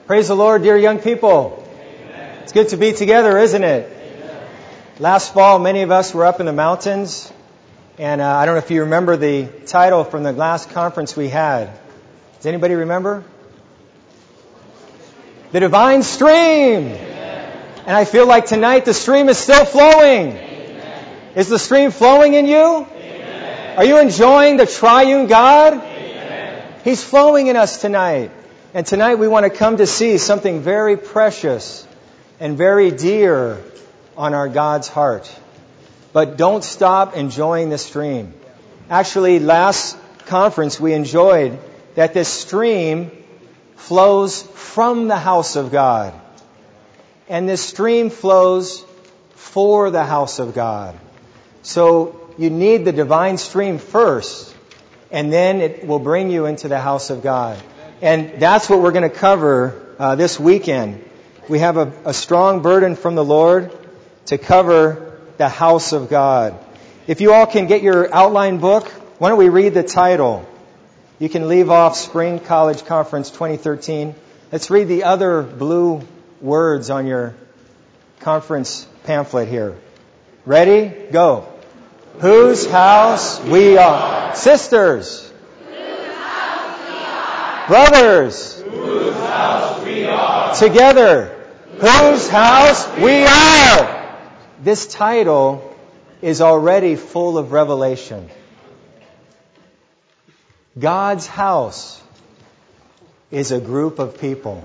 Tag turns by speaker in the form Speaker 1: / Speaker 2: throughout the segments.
Speaker 1: Praise the Lord, dear young people. Amen. It's good to be together, isn't it? Amen. Last fall, many of us were up in the mountains, and I don't know if you remember the title from the last conference we had. Does anybody remember? The Divine Stream. Amen. And I feel like tonight the stream is still flowing. Amen. Is the stream flowing in you? Amen. Are you enjoying the triune God? Amen. He's flowing in us tonight. And tonight we want to come to see something very precious and very dear on our God's heart. But don't stop enjoying the stream. Actually, last conference we enjoyed that this stream flows from the house of God. And this stream flows for the house of God. So you need the divine stream first, and then it will bring you into the house of God. And that's what we're going to cover this weekend. We have a strong burden from the Lord to cover the house of God. If you all can get your outline book, why don't we read the title? You can leave off Spring College Conference 2013. Let's read the other blue words on your conference pamphlet here. Ready? Go. Whose house we are. Sisters. Brothers, whose house we are. Together, whose house we are. This title is already full of revelation. God's house is a group of people.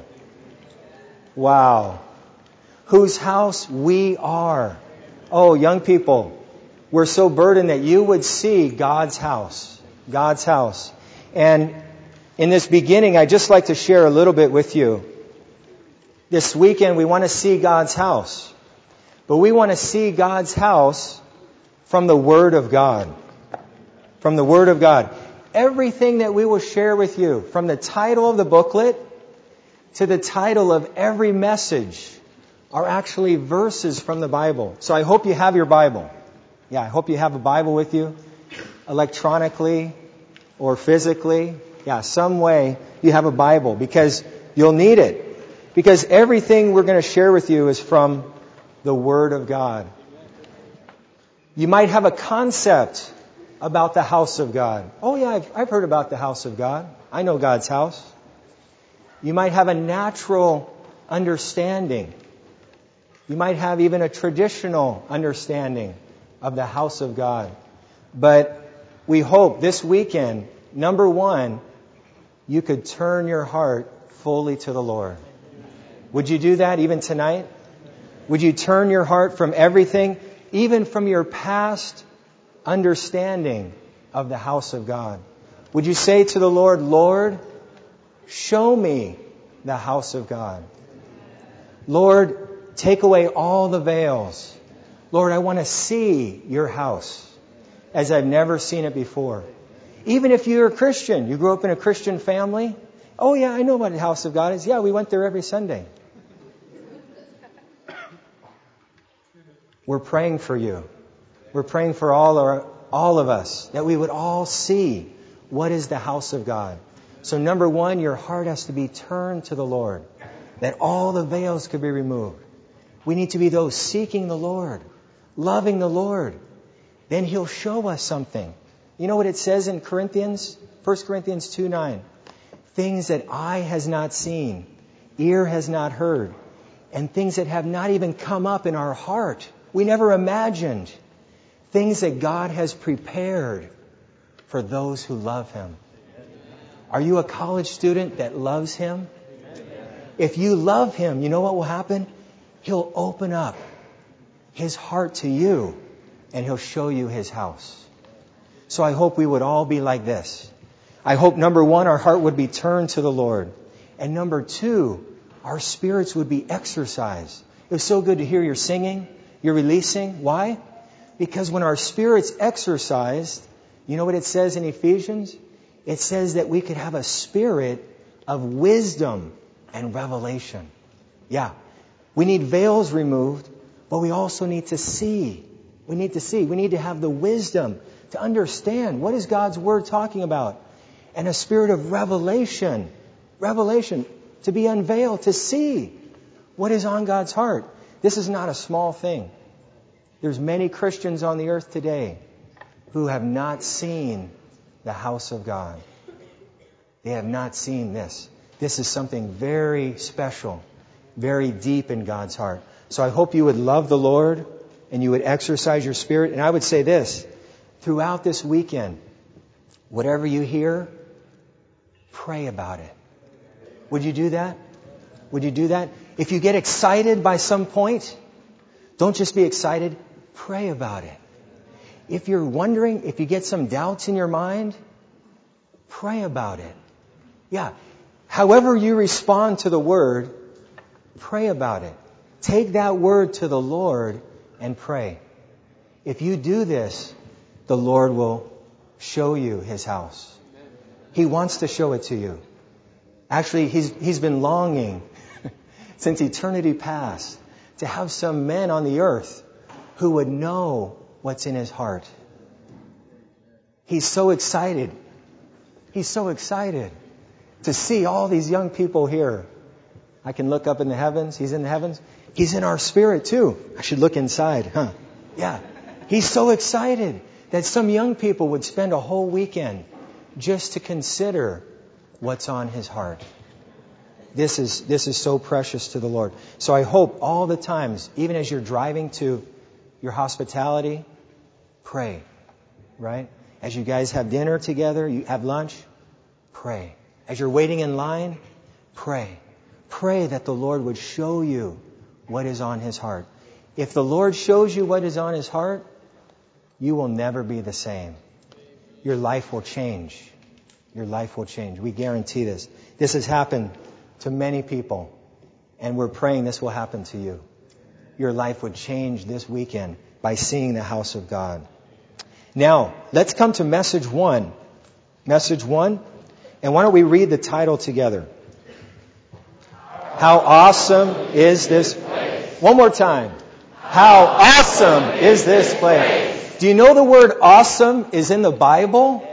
Speaker 1: Wow. Whose house we are. Oh, young people, we're so burdened that you would see God's house. God's house. And in this beginning, I'd just like to share a little bit with you. This weekend, we want to see God's house. But we want to see God's house from the Word of God. From the Word of God. Everything that we will share with you, from the title of the booklet to the title of every message, are actually verses from the Bible. So I hope you have your Bible. Yeah, I hope you have a Bible with you, electronically or physically. Yeah, some way you have a Bible, because you'll need it. Because everything we're going to share with you is from the Word of God. You might have a concept about the house of God. Oh yeah, I've heard about the house of God. I know God's house. You might have a natural understanding. You might have even a traditional understanding of the house of God. But we hope this weekend, number one, you could turn your heart fully to the Lord. Would you do that even tonight? Would you turn your heart from everything, even from your past understanding of the house of God? Would you say to the Lord, Lord, show me the house of God. Lord, take away all the veils. Lord, I want to see your house as I've never seen it before. Even if you're a Christian, you grew up in a Christian family. Oh yeah, I know what the house of God is. Yeah, we went there every Sunday. We're praying for you. We're praying for all of us, that we would all see what is the house of God. So number one, your heart has to be turned to the Lord, that all the veils could be removed. We need to be those seeking the Lord, loving the Lord. Then He'll show us something. You know what it says in Corinthians? 1 Corinthians 2:9. Things that eye has not seen, ear has not heard, and things that have not even come up in our heart. We never imagined. Things that God has prepared for those who love Him. Are you a college student that loves Him? If you love Him, you know what will happen? He'll open up His heart to you, and He'll show you His house. So I hope we would all be like this. I hope, number one, our heart would be turned to the Lord. And number two, our spirits would be exercised. It was so good to hear your singing, your releasing. Why? Because when our spirits exercised, you know what it says in Ephesians? It says that we could have a spirit of wisdom and revelation. Yeah. We need veils removed, but we also need to see. We need to see. We need to have the wisdom to understand what is God's Word talking about. And a spirit of revelation. Revelation. to be unveiled, to see what is on God's heart. This is not a small thing. There's many Christians on the earth today who have not seen the house of God. They have not seen this. This is something very special, very deep in God's heart. So I hope you would love the Lord and you would exercise your spirit. And I would say this, throughout this weekend, whatever you hear, pray about it. Would you do that? Would you do that? If you get excited by some point, don't just be excited, pray about it. If you're wondering, if you get some doubts in your mind, pray about it. Yeah. However you respond to the Word, pray about it. Take that Word to the Lord and pray. If you do this, the Lord will show you His house. He wants to show it to you. Actually, He's been longing since eternity past to have some men on the earth who would know what's in His heart. He's so excited. He's so excited to see all these young people here. I can look up in the heavens. He's in the heavens. He's in our spirit too. I should look inside, huh? Yeah. He's so excited that some young people would spend a whole weekend just to consider what's on His heart. This is so precious to the Lord. So I hope all the times, even as you're driving to your hospitality, pray, right? As you guys have dinner together, you have lunch, pray. As you're waiting in line, pray. Pray that the Lord would show you what is on His heart. If the Lord shows you what is on His heart, you will never be the same. Your life will change. Your life will change. We guarantee this. This has happened to many people, and we're praying this will happen to you. Your life would change this weekend by seeing the house of God. Now, let's come to message 1. Message 1. And why don't we read the title together? How awesome is this place? One more time. How awesome is this place? Do you know the word awesome is in the Bible?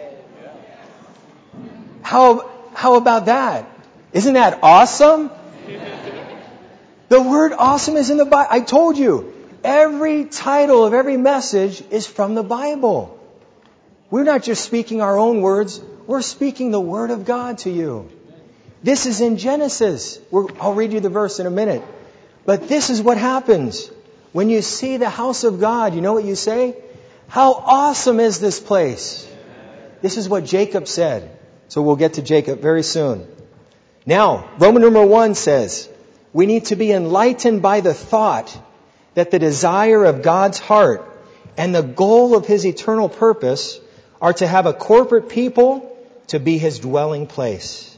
Speaker 1: How about that? Isn't that awesome? The word awesome is in the Bible. I told you, every title of every message is from the Bible. We're not just speaking our own words. We're speaking the Word of God to you. This is in Genesis. I'll read you the verse in a minute. But this is what happens. When you see the house of God, you know what you say? How awesome is this place? This is what Jacob said. So we'll get to Jacob very soon. Now, Roman number 1 says, we need to be enlightened by the thought that the desire of God's heart and the goal of His eternal purpose are to have a corporate people to be His dwelling place.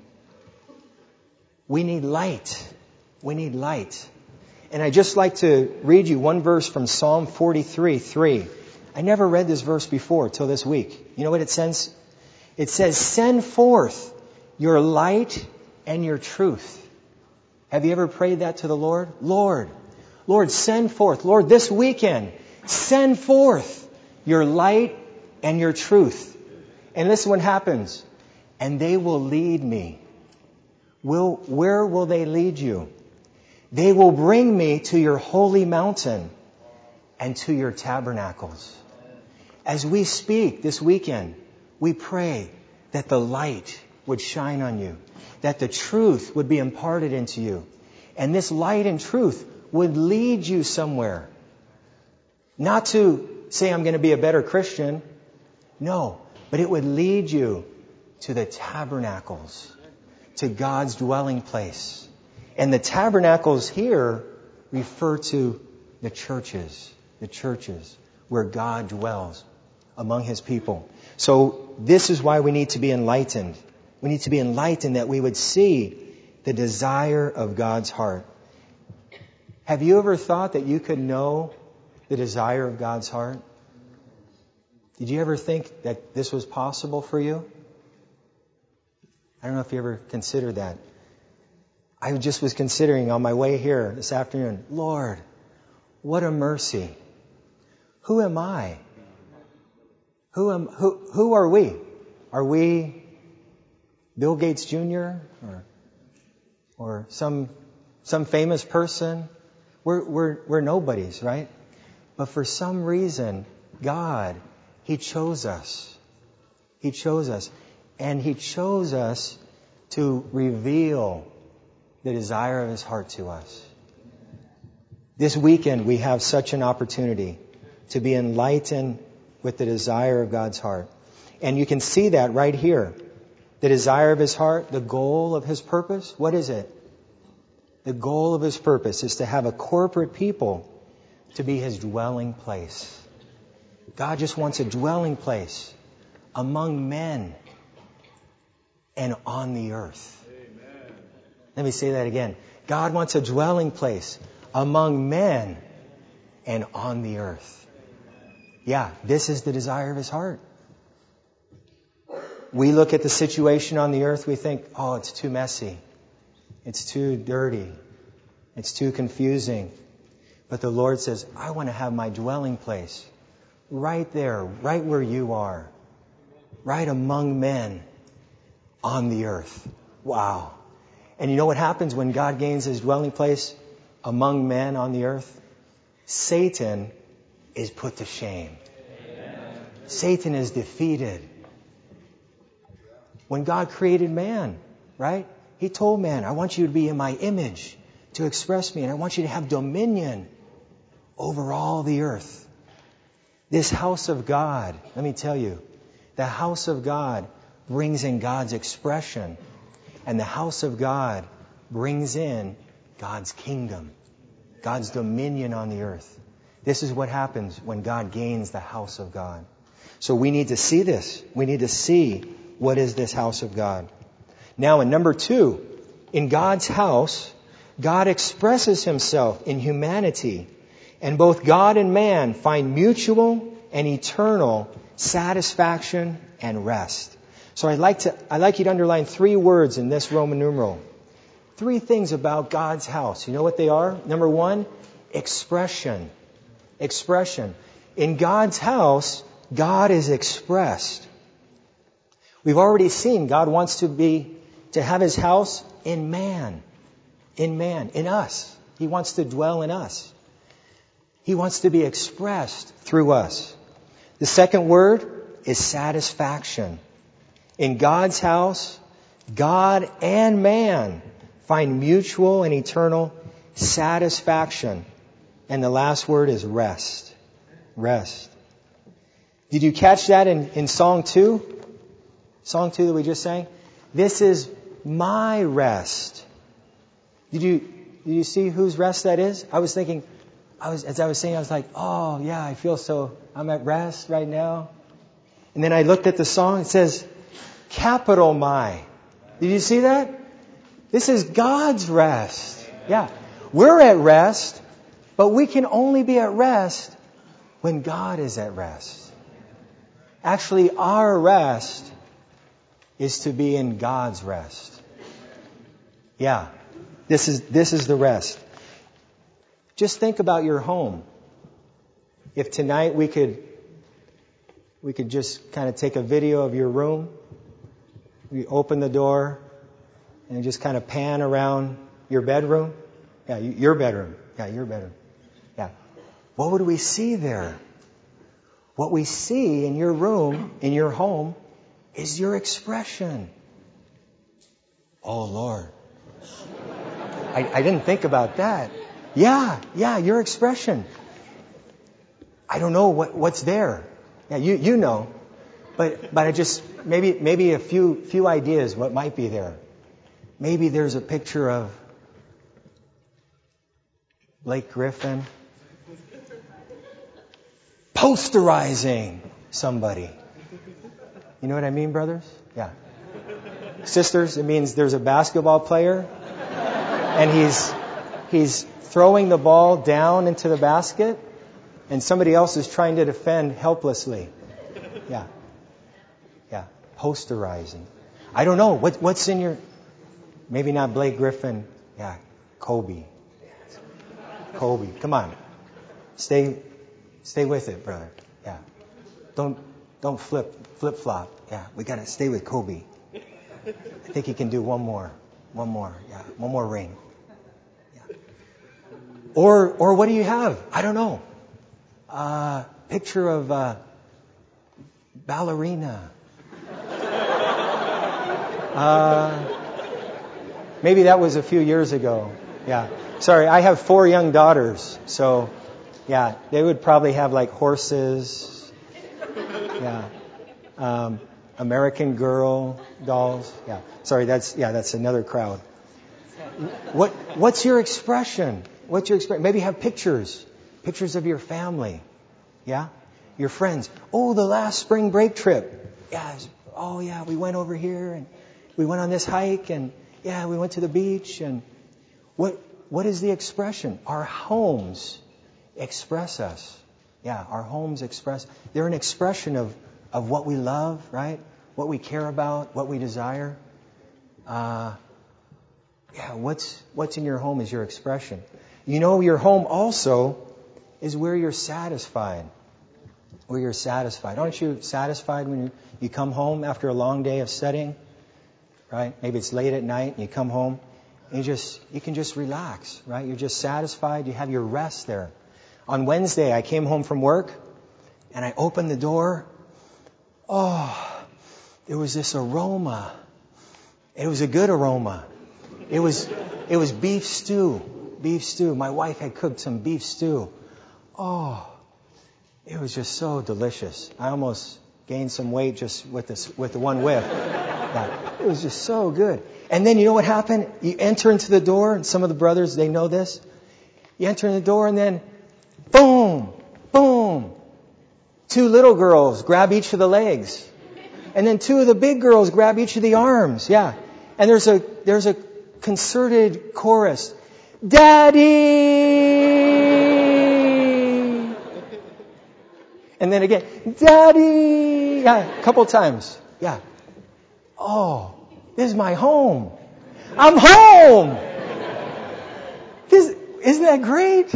Speaker 1: We need light. We need light. And I'd just like to read you one verse from Psalm 43:3. I never read this verse before till this week. You know what it says? It says, send forth your light and your truth. Have you ever prayed that to the Lord? Lord, send forth. Lord, this weekend, send forth your light and your truth. And listen what happens. And they will lead me. Where will they lead you? They will bring me to your holy mountain and to your tabernacles. As we speak this weekend, we pray that the light would shine on you, that the truth would be imparted into you. And this light and truth would lead you somewhere. Not to say, I'm going to be a better Christian. No, but it would lead you to the tabernacles, to God's dwelling place. And the tabernacles here refer to the churches where God dwells among His people. So this is why we need to be enlightened. We need to be enlightened that we would see the desire of God's heart. Have you ever thought that you could know the desire of God's heart? Did you ever think that this was possible for you? I don't know if you ever considered that. I just was considering on my way here this afternoon, Lord, what a mercy. Who am I? Who are we? Are we Bill Gates Jr.? Or or some famous person. We're nobodies, right? But for some reason, God, He chose us. He chose us. And He chose us to reveal the desire of His heart to us. This weekend, we have such an opportunity to be enlightened with the desire of God's heart. And you can see that right here. The desire of His heart, the goal of His purpose. What is it? The goal of His purpose is to have a corporate people to be His dwelling place. God just wants a dwelling place among men and on the earth. Amen. Let me say that again. God wants a dwelling place among men and on the earth. Yeah, this is the desire of His heart. We look at the situation on the earth, we think, oh, it's too messy. It's too dirty. It's too confusing. But the Lord says, I want to have my dwelling place right there, right where you are, right among men on the earth. Wow. And you know what happens when God gains His dwelling place among men on the earth? Satan is put to shame. Amen. Satan is defeated. When God created man, right? He told man, I want you to be in my image, to express me, and I want you to have dominion over all the earth. This house of God, let me tell you, the house of God brings in God's expression, and the house of God brings in God's kingdom, God's dominion on the earth. This is what happens when God gains the house of God. So we need to see this. We need to see what is this house of God. Now in number 2, in God's house, God expresses Himself in humanity, and both God and man find mutual and eternal satisfaction and rest. So I'd like you to underline 3 words in this Roman numeral. 3 things about God's house. You know what they are? Number 1, expression. Expression. In God's house, God is expressed. We've already seen God wants to have His house in man, in us. He wants to dwell in us. He wants to be expressed through us. The second word is satisfaction. In God's house, God and man find mutual and eternal satisfaction. And the last word is rest. Rest. Did you catch that in Song 2? Song 2 that we just sang? This is my rest. Did you see whose rest that is? I was thinking, as I was saying, I was like, oh yeah, I feel so, I'm at rest right now. And then I looked at the song, it says, capital my. Did you see that? This is God's rest. Yeah. We're at rest, but we can only be at rest when God is at rest. Actually, our rest is to be in God's rest. Yeah. This is the rest. Just think about your home. If tonight we could just kind of take a video of your room, we open the door and just kind of pan around your bedroom. Yeah, your bedroom. Yeah, your bedroom. Yeah. What would we see there? What we see in your room, in your home, is your expression. Oh, Lord. I didn't think about that. Yeah, your expression. I don't know what's there. Yeah, you know. But I just, maybe a few ideas what might be there. Maybe there's a picture of Blake Griffin posterizing somebody. You know what I mean, brothers? Yeah. Sisters, it means there's a basketball player and he's throwing the ball down into the basket and somebody else is trying to defend helplessly. Yeah. Yeah. Posterizing. I don't know. What's in your... Maybe not Blake Griffin. Yeah. Kobe. Come on. Stay with it, brother. Yeah. Don't flip flop. Yeah. We gotta stay with Kobe. I think he can do one more. One more. Yeah. One more ring. Yeah. Or what do you have? I don't know. Picture of ballerina. Maybe that was a few years ago. Yeah. Sorry, I have 4 young daughters. So, yeah, they would probably have like horses. Yeah. American Girl dolls. Yeah. Sorry, that's another crowd. What's your expression? What's your expression? Maybe have pictures. Pictures of your family. Yeah? Your friends. Oh, the last spring break trip. Yeah. Oh, yeah, we went over here and we went on this hike and yeah, we went to the beach. And what is the expression? Our homes express us. Yeah, our homes express. They're an expression of what we love, right? What we care about, what we desire. What's in your home is your expression. You know, your home also is where you're satisfied. Where you're satisfied. Aren't you satisfied when you come home after a long day of studying? Right? Maybe it's late at night and you come home and you can just relax, right? You're just satisfied. You have your rest there. On Wednesday, I came home from work and I opened the door. Oh, there was this aroma. It was a good aroma. It was beef stew. Beef stew. My wife had cooked some beef stew. Oh, it was just so delicious. I almost gained some weight just with the one whiff. Yeah, it was just so good. And then you know what happened? You enter into the door, and some of the brothers, they know this. You enter in the door, and then boom, boom. 2 little girls grab each of the legs. And then 2 of the big girls grab each of the arms. Yeah. And there's a concerted chorus. Daddy! And then again, Daddy! Yeah, a couple times. Yeah. Oh, this is my home. I'm home! Isn't that great?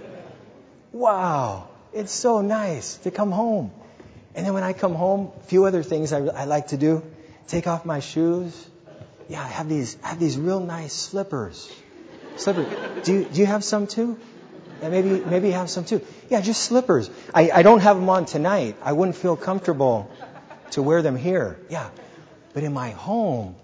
Speaker 1: Wow. It's so nice to come home. And then when I come home, a few other things I like to do. Take off my shoes. Yeah, I have these real nice slippers. Do you have some too? Yeah, maybe you have some too. Yeah, just slippers. I don't have them on tonight. I wouldn't feel comfortable to wear them here. Yeah. But in my home,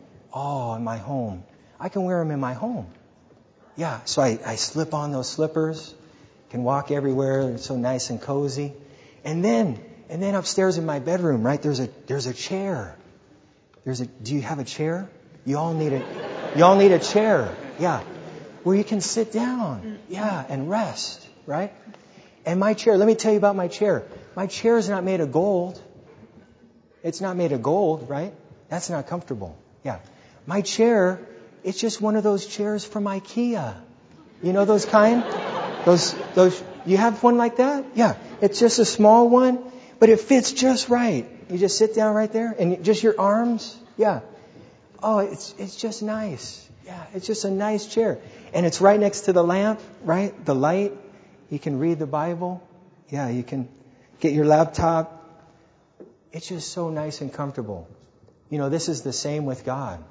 Speaker 1: I can wear them in my home. Yeah, so I slip on those slippers, can walk everywhere. It's so nice and cozy. And then upstairs in my bedroom, right, there's a chair. Do you have a chair? You all need a chair. Yeah. Where you can sit down. Yeah, and rest, right? And my chair, let me tell you about my chair. My chair is not made of gold. It's not made of gold, right? That's not comfortable. Yeah. My chair, it's just one of those chairs from IKEA. You know those kind? Those, you have one like that? Yeah. It's just a small one, but it fits just right. You just sit down right there and just your arms. Yeah. Oh, it's just nice. Yeah. It's just a nice chair. And it's right next to the lamp, right? The light. You can read the Bible. Yeah. You can get your laptop. It's just so nice and comfortable. You know, this is the same with God.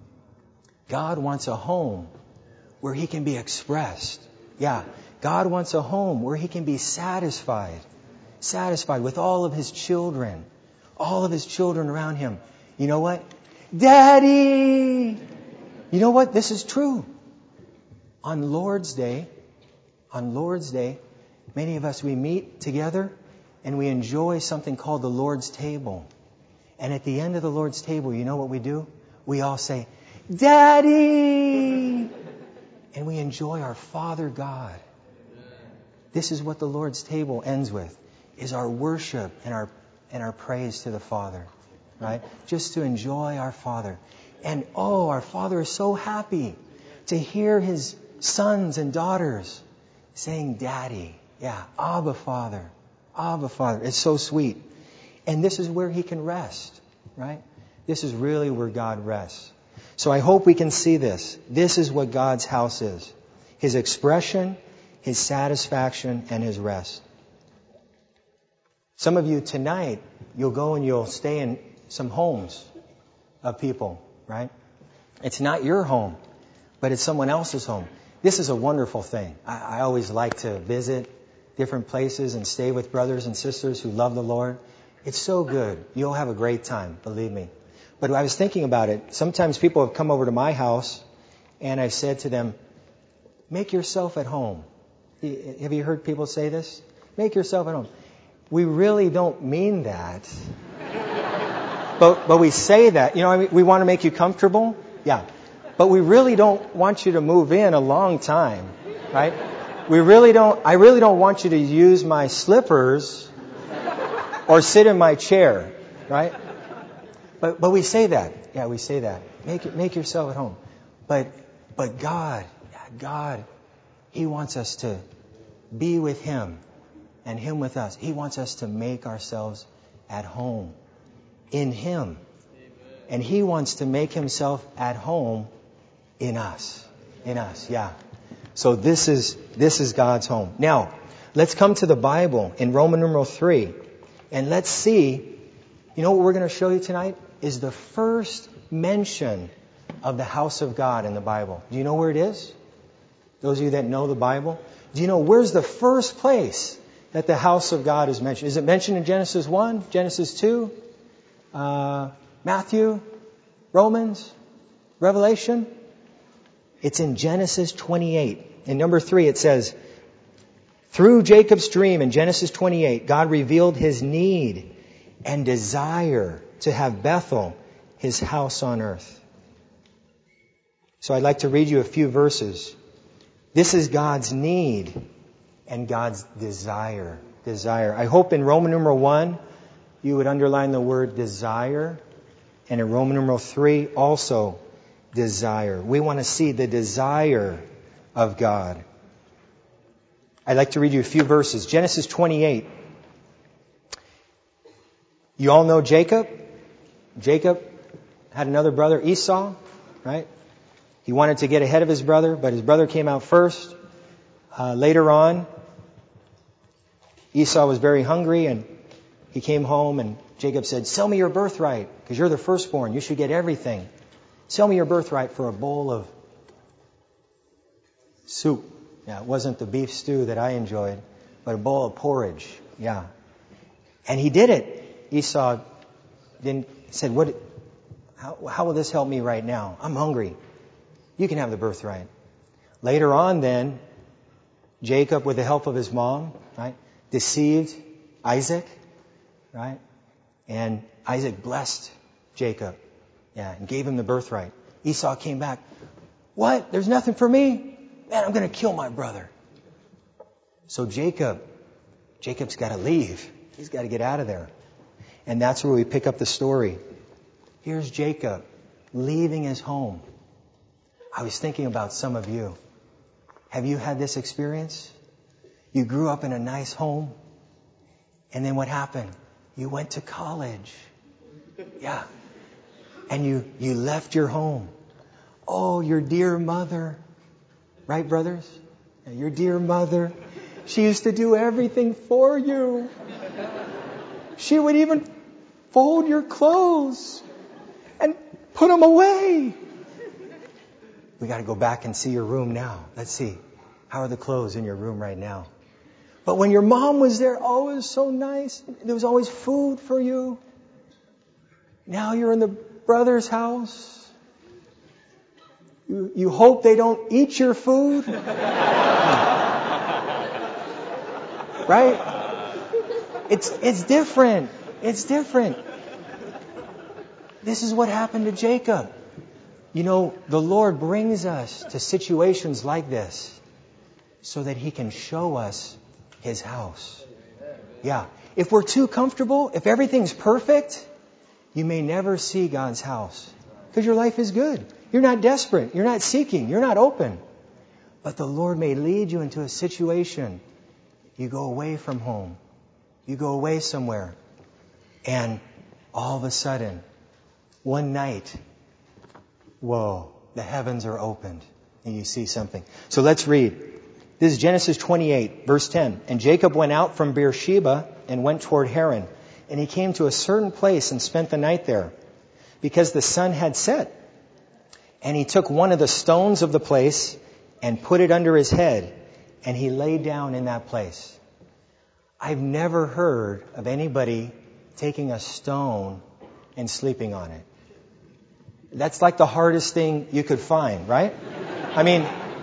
Speaker 1: God wants a home where He can be expressed. Yeah. God wants a home where He can be satisfied. Satisfied with all of His children. All of His children around Him. You know what? Daddy! You know what? This is true. On Lord's Day, many of us, we meet together and we enjoy something called the Lord's table. And at the end of the Lord's table, you know what we do? We all say, Daddy! And we enjoy our Father God. This is what the Lord's table ends with, is our worship and our praise to the Father. Right? Just to enjoy our Father. And our Father is so happy to hear His sons and daughters saying, Daddy. Yeah, Abba Father. Abba Father. It's so sweet. And this is where He can rest. Right? This is really where God rests. So I hope we can see this. This is what God's house is. His expression, His satisfaction, and His rest. Some of you tonight, you'll go and you'll stay in some homes of people, right? It's not your home. but it's someone else's home. This is a wonderful thing. I always like to visit different places and stay with brothers and sisters who love the Lord. It's so good. You'll have a great time, believe me. But I was thinking about it. Sometimes people have come over to my house, and I've said to them, make yourself at home. Have you heard people say this? Make yourself at home. We really don't mean that. But we say that. You know, I mean, we want to make you comfortable. Yeah. But we really don't want you to move in a long time, right? I really don't want you to use my slippers or sit in my chair, right? But we say that. Yeah, we say that. Make yourself at home. But God, He wants us to be with Him and Him with us. He wants us to make ourselves at home in Him. And He wants to make Himself at home in us. In us, yeah. So this is God's home. Now, let's come to the Bible in Roman numeral 3. And let's see, you know what we're going to show you tonight is the first mention of the house of God in the Bible. Do you know where it is? Those of you that know the Bible. Do you know where's the first place that the house of God is mentioned? Is it mentioned in Genesis 1, Genesis 2, Matthew, Romans, Revelation? It's in Genesis 28. In number 3 it says, through Jacob's dream in Genesis 28, God revealed His need and desire to have Bethel, His house on earth. So I'd like to read you a few verses. This is God's need and God's desire. Desire. I hope in Roman numeral 1, you would underline the word desire. And in Roman numeral 3, also desire. We want to see the desire of God. I'd like to read you a few verses. Genesis 28. You all know Jacob? Jacob had another brother, Esau, right? He wanted to get ahead of his brother, but his brother came out first. Later on, Esau was very hungry, and he came home, and Jacob said, sell me your birthright, because you're the firstborn. You should get everything. Sell me your birthright for a bowl of soup. Yeah, it wasn't the beef stew that I enjoyed, but a bowl of porridge. Yeah. And he did it. Esau said, how will this help me right now? I'm hungry. You can have the birthright. Later on then, Jacob, with the help of his mom, right, deceived Isaac, right? And Isaac blessed Jacob, yeah, and gave him the birthright. Esau came back. What? There's nothing for me? Man, I'm going to kill my brother. So Jacob's got to leave. He's got to get out of there. And that's where we pick up the story. Here's Jacob leaving his home. I was thinking about some of you. Have you had this experience? You grew up in a nice home, and then what happened? You went to college. Yeah. And you left your home. Oh, your dear mother. Right, brothers? Your dear mother. She used to do everything for you. She would even fold your clothes and put them away. We got to go back and see your room now. Let's see. How are the clothes in your room right now? But when your mom was there, oh, it was so nice. There was always food for you. Now you're in the brother's house. You hope they don't eat your food. Right? It's different. It's different. This is what happened to Jacob. You know, the Lord brings us to situations like this so that He can show us His house. Yeah. If we're too comfortable, if everything's perfect, you may never see God's house because your life is good. You're not desperate. You're not seeking. You're not open. But the Lord may lead you into a situation. You go away from home. You go away somewhere. And all of a sudden, one night, whoa, the heavens are opened and you see something. So let's read. This is Genesis 28, verse 10. And Jacob went out from Beersheba and went toward Haran. And he came to a certain place and spent the night there, because the sun had set. And he took one of the stones of the place and put it under his head, and he lay down in that place. I've never heard of anybody taking a stone and sleeping on it. That's like the hardest thing you could find, right? I mean,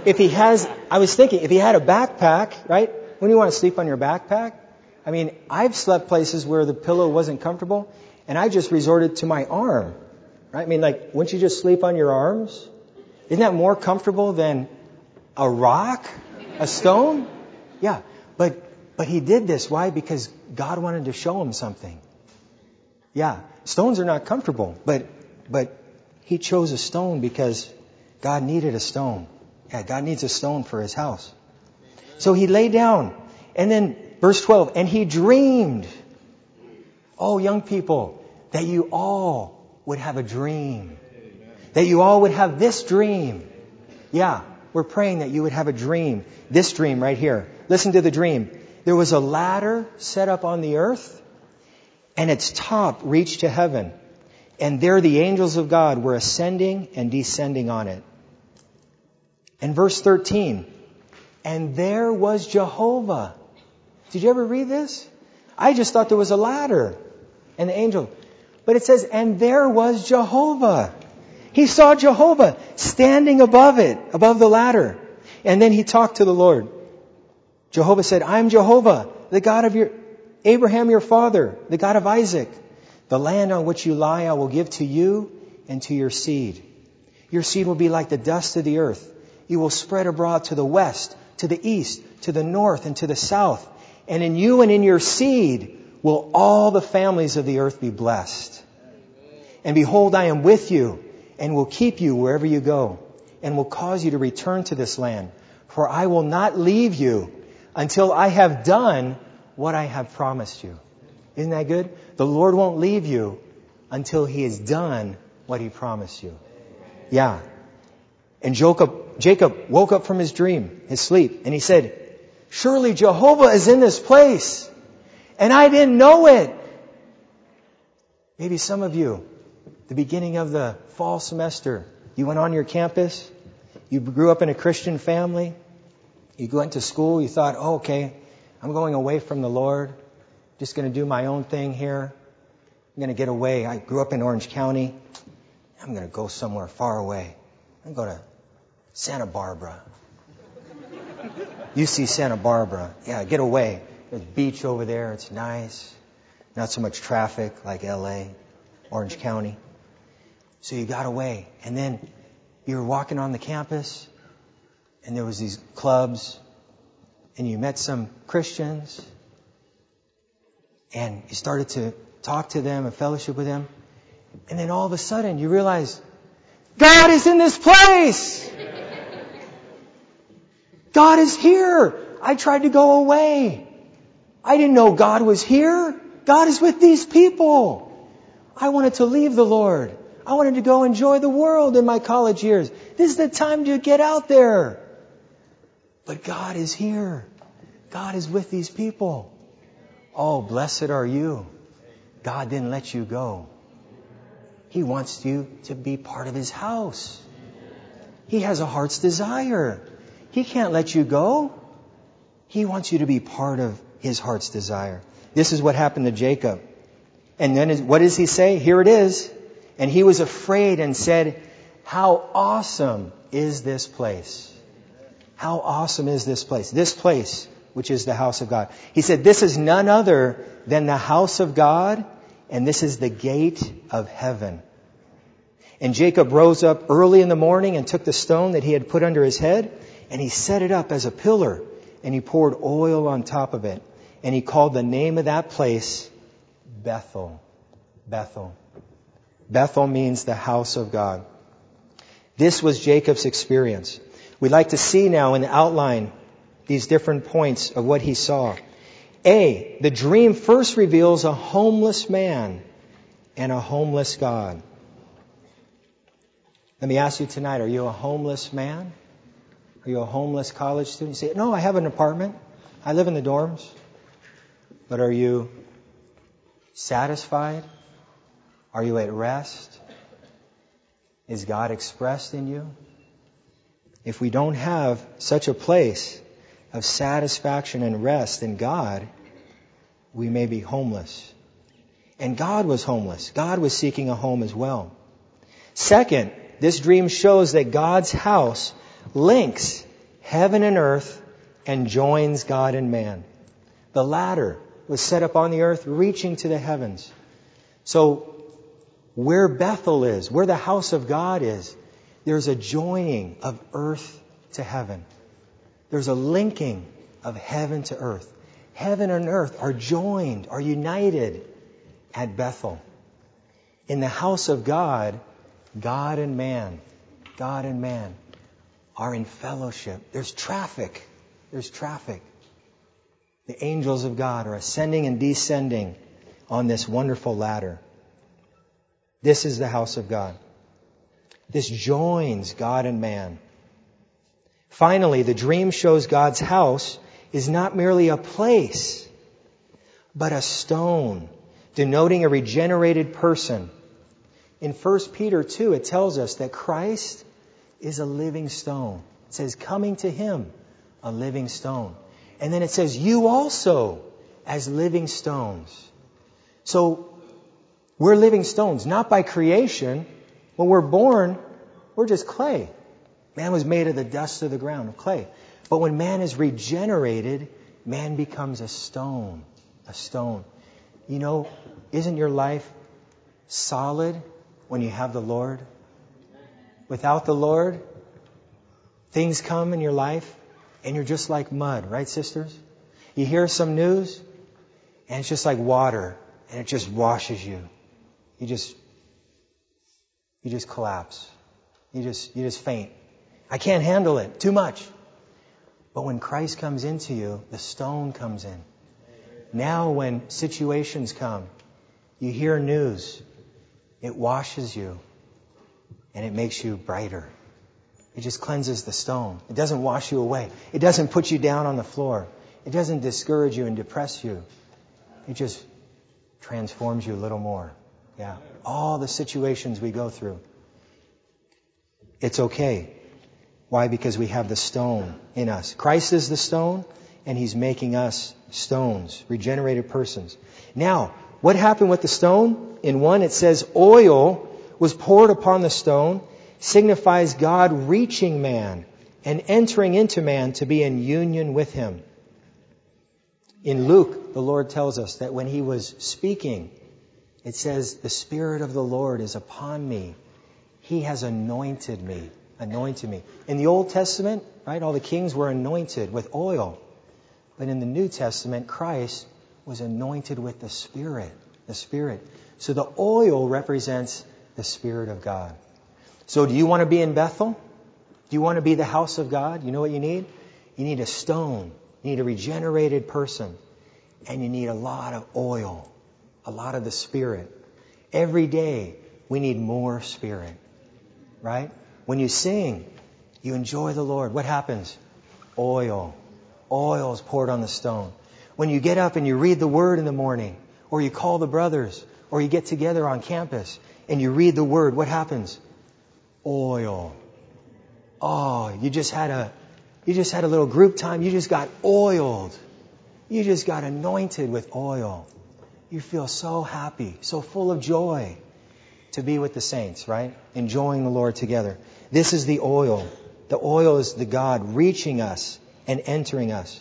Speaker 1: I was thinking, if he had a backpack, right? When you want to sleep on your backpack? I mean, I've slept places where the pillow wasn't comfortable, and I just resorted to my arm, right? I mean, like, wouldn't you just sleep on your arms? Isn't that more comfortable than a rock? A stone? Yeah. But he did this. Why? Because God wanted to show him something. Yeah. Stones are not comfortable, but he chose a stone because God needed a stone. Yeah, God needs a stone for his house. So he lay down. And then verse 12, and he dreamed. Oh, young people, that you all would have a dream. That you all would have this dream. Yeah, we're praying that you would have a dream. This dream right here. Listen to the dream. There was a ladder set up on the earth, and its top reached to heaven. And there the angels of God were ascending and descending on it. And verse 13, and there was Jehovah. Did you ever read this? I just thought there was a ladder and the angel. But it says, and there was Jehovah. He saw Jehovah standing above it, above the ladder. And then he talked to the Lord. Jehovah said, I am Jehovah, the God of Abraham your father, the God of Isaac. The land on which you lie I will give to you and to your seed. Your seed will be like the dust of the earth. You will spread abroad to the west, to the east, to the north, and to the south. And in you and in your seed will all the families of the earth be blessed. And behold, I am with you and will keep you wherever you go and will cause you to return to this land. For I will not leave you until I have done what I have promised you. Isn't that good? The Lord won't leave you until he has done what he promised you. Yeah. And Jacob woke up from his dream, his sleep, and he said, surely Jehovah is in this place, and I didn't know it. Maybe some of you, the beginning of the fall semester, you went on your campus, you grew up in a Christian family, you went to school, you thought, oh, okay, I'm going away from the Lord, just going to do my own thing here. I'm going to get away. I grew up in Orange County. I'm going to go somewhere far away. I'm going to go to Santa Barbara. UC Santa Barbara. Yeah, get away. There's a beach over there. It's nice. Not so much traffic like LA, Orange County. So you got away. And then you were walking on the campus, and there was these clubs, and you met some Christians, and you started to talk to them and fellowship with them. And then all of a sudden you realize, God is in this place! God is here! I tried to go away. I didn't know God was here. God is with these people. I wanted to leave the Lord. I wanted to go enjoy the world in my college years. This is the time to get out there. But God is here. God is with these people. Oh, blessed are you. God didn't let you go. He wants you to be part of his house. He has a heart's desire. He can't let you go. He wants you to be part of his heart's desire. This is what happened to Jacob. And then what does he say? Here it is. And he was afraid and said, how awesome is this place? How awesome is this place? This place, which is the house of God. He said, this is none other than the house of God, and this is the gate of heaven. And Jacob rose up early in the morning and took the stone that he had put under his head, and he set it up as a pillar, and he poured oil on top of it. And he called the name of that place Bethel. Bethel. Bethel means the house of God. This was Jacob's experience. We'd like to see now in the outline these different points of what he saw. A, the dream first reveals a homeless man and a homeless God. Let me ask you tonight, are you a homeless man? Are you a homeless college student? You say, no, I have an apartment. I live in the dorms. But are you satisfied? Are you at rest? Is God expressed in you? If we don't have such a place of satisfaction and rest in God, we may be homeless. And God was homeless. God was seeking a home as well. Second, this dream shows that God's house links heaven and earth and joins God and man. The ladder was set up on the earth, reaching to the heavens. So where Bethel is, where the house of God is, there's a joining of earth to heaven. There's a linking of heaven to earth. Heaven and earth are joined, are united at Bethel. In the house of God, God and man are in fellowship. There's traffic. The angels of God are ascending and descending on this wonderful ladder. This is the house of God. This joins God and man. Finally, the dream shows God's house is not merely a place, but a stone, denoting a regenerated person. In 1 Peter 2, it tells us that Christ is a living stone. It says, coming to Him, a living stone. And then it says, you also as living stones. So, we're living stones, not by creation. When we're born, we're just clay. Man was made of the dust of the ground, of clay. But when man is regenerated, man becomes a stone. A stone. You know, isn't your life solid when you have the Lord? Without the Lord, things come in your life and you're just like mud, right, sisters? You hear some news and it's just like water and it just washes you. You just collapse. You just faint. I can't handle it. Too much. But when Christ comes into you, the stone comes in. Now when situations come, you hear news, it washes you and it makes you brighter. It just cleanses the stone. It doesn't wash you away. It doesn't put you down on the floor. It doesn't discourage you and depress you. It just transforms you a little more. Yeah. All the situations we go through, it's okay. Why? Because we have the stone in us. Christ is the stone, and He's making us stones, regenerated persons. Now, what happened with the stone? In 1, it says, oil was poured upon the stone, signifies God reaching man and entering into man to be in union with Him. In Luke, the Lord tells us that when He was speaking, it says, the Spirit of the Lord is upon me. He has anointed me. In the Old Testament, right, all the kings were anointed with oil. But in the New Testament, Christ was anointed with the Spirit. The Spirit. So the oil represents the Spirit of God. So do you want to be in Bethel? Do you want to be the house of God? You know what you need? You need a stone. You need a regenerated person. And you need a lot of oil. A lot of the Spirit. Every day, we need more Spirit. Right? When you sing, you enjoy the Lord. What happens? Oil. Oil is poured on the stone. When you get up and you read the Word in the morning, or you call the brothers, or you get together on campus and you read the Word, what happens? Oil. Oh, you just had a little group time. You just got oiled. You just got anointed with oil. You feel so happy, so full of joy to be with the saints, right? Enjoying the Lord together. This is the oil. The oil is the God reaching us and entering us.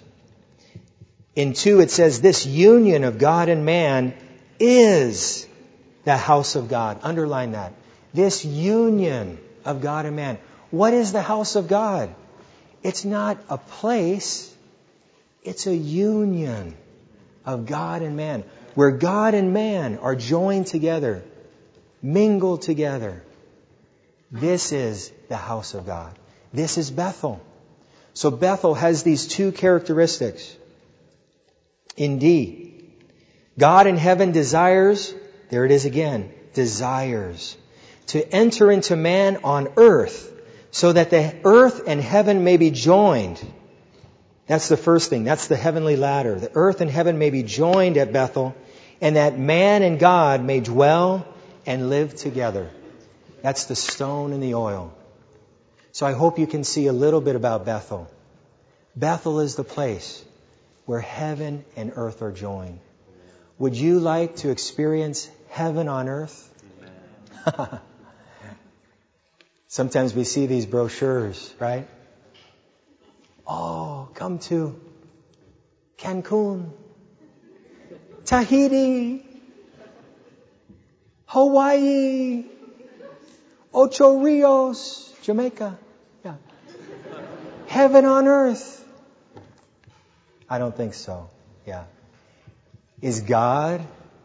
Speaker 1: In 2, it says this union of God and man is the house of God. Underline that. This union of God and man. What is the house of God? It's not a place. It's a union of God and man. Where God and man are joined together, mingled together. This is the house of God. This is Bethel. So Bethel has these two characteristics. Indeed, God in heaven desires, there it is again, desires to enter into man on earth so that the earth and heaven may be joined. That's the first thing. That's the heavenly ladder. The earth and heaven may be joined at Bethel and that man and God may dwell and live together. That's the stone and the oil. So I hope you can see a little bit about Bethel. Bethel is the place where heaven and earth are joined. Would you like to experience heaven on earth? Sometimes we see these brochures, right? Oh, come to Cancun, Tahiti, Hawaii, Ocho Rios, Jamaica. Yeah. Heaven on earth. I don't think so. Yeah. Is God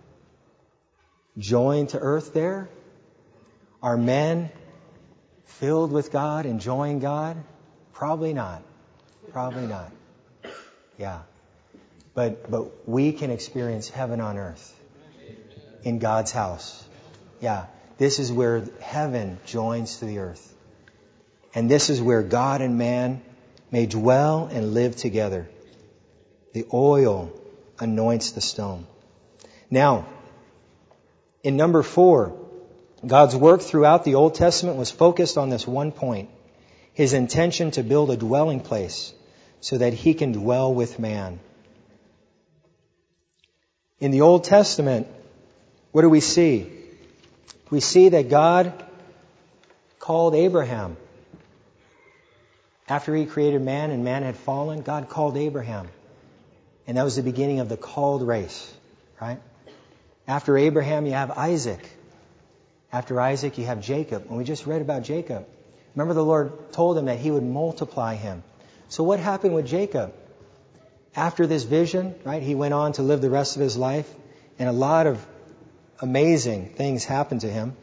Speaker 1: joined to earth there? Are men filled with God, enjoying God? Probably not. Probably not. Yeah. But we can experience heaven on earth in God's house. Yeah. This is where heaven joins to the earth. And this is where God and man may dwell and live together. The oil anoints the stone. Now, in number 4, God's work throughout the Old Testament was focused on this one point. His intention to build a dwelling place so that He can dwell with man. In the Old Testament, what do we see? We see that God called Abraham. After He created man and man had fallen, God called Abraham. And that was the beginning of the called race, right? After Abraham, you have Isaac. After Isaac, you have Jacob. And we just read about Jacob. Remember, the Lord told him that He would multiply him. So what happened with Jacob? After this vision, right, he went on to live the rest of his life. And a lot of amazing things happened to him.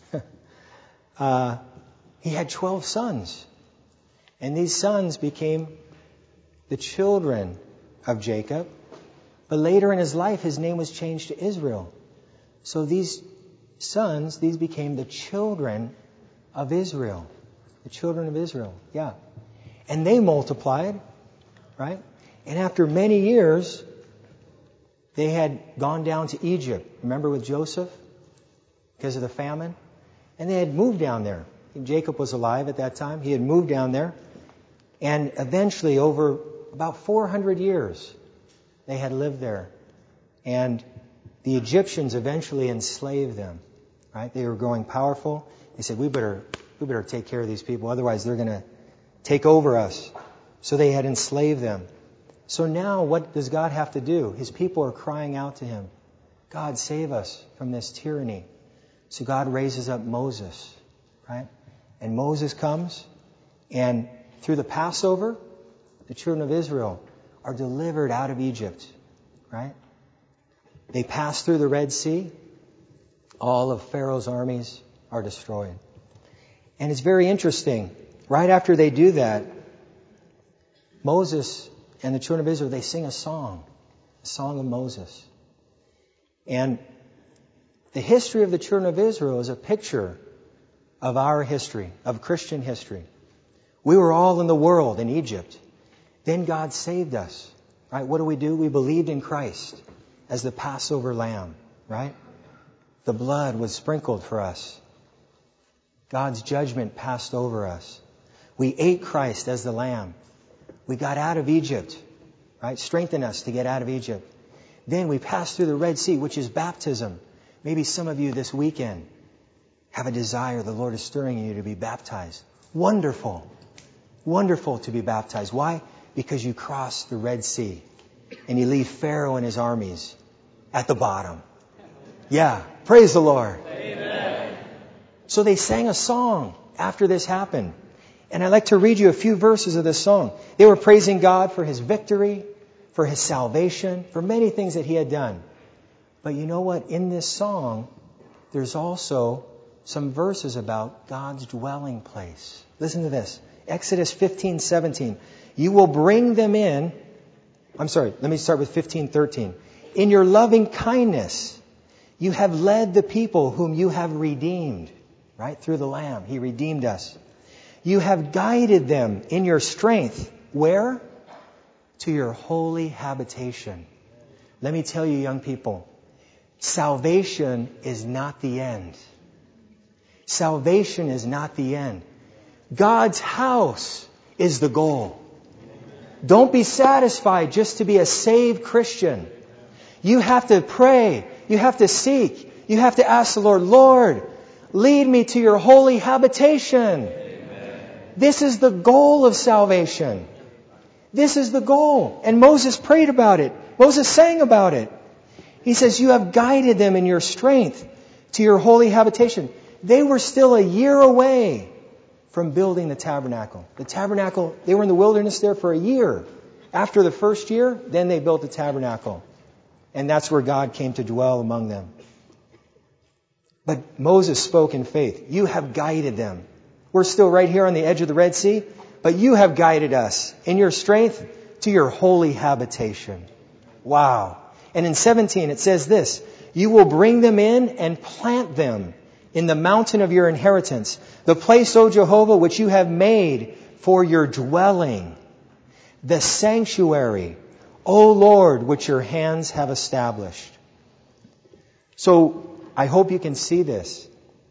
Speaker 1: He had 12 sons. And these sons became the children of Jacob. But later in his life, his name was changed to Israel. So these sons, these became the children of Israel. The children of Israel, yeah. And they multiplied, right? And after many years, they had gone down to Egypt. Remember with Joseph? Because of the famine. And they had moved down there. Jacob was alive at that time. He had moved down there. And eventually, over about 400 years, they had lived there. And the Egyptians eventually enslaved them. Right? They were growing powerful. They said, we better take care of these people. Otherwise, they're going to take over us. So they had enslaved them. So now what does God have to do? His people are crying out to Him. God, save us from this tyranny. So God raises up Moses. Right? And Moses comes, and through the Passover, the children of Israel are delivered out of Egypt. Right? They pass through the Red Sea. All of Pharaoh's armies are destroyed. And it's very interesting. Right after they do that, Moses and the children of Israel, they sing a song of Moses. And the history of the children of Israel is a picture of our history, of Christian history. We were all in the world, in Egypt. Then God saved us. Right? What do? We believed in Christ as the Passover lamb. Right? The blood was sprinkled for us. God's judgment passed over us. We ate Christ as the lamb. We got out of Egypt. Right? Strengthen us to get out of Egypt. Then we passed through the Red Sea, which is baptism. Maybe some of you this weekend have a desire. The Lord is stirring you to be baptized. Wonderful. Wonderful to be baptized. Why? Because you cross the Red Sea and you leave Pharaoh and his armies at the bottom. Yeah. Praise the Lord. Amen. So they sang a song after this happened. And I'd like to read you a few verses of this song. They were praising God for His victory, for His salvation, for many things that He had done. But you know what? In this song, there's also some verses about God's dwelling place. Listen to this. Exodus 15:17. You will bring them in. Let me start with 15:13. In your loving kindness, you have led the people whom you have redeemed. Right? Through the Lamb. He redeemed us. You have guided them in your strength. Where? To your holy habitation. Let me tell you, young people, salvation is not the end. Salvation is not the end. God's house is the goal. Don't be satisfied just to be a saved Christian. You have to pray. You have to seek. You have to ask the Lord, Lord, lead me to your holy habitation. Amen. This is the goal of salvation. This is the goal. And Moses prayed about it. Moses sang about it. He says, you have guided them in your strength to your holy habitation. They were still a year away from building the tabernacle. The tabernacle, they were in the wilderness there for a year. After the first year, then they built the tabernacle. And that's where God came to dwell among them. But Moses spoke in faith. You have guided them. We're still right here on the edge of the Red Sea, but you have guided us in your strength to your holy habitation. Wow. And in 17 it says this, you will bring them in and plant them in the mountain of your inheritance, the place, O Jehovah, which you have made for your dwelling, the sanctuary, O Lord, which your hands have established. So I hope you can see this.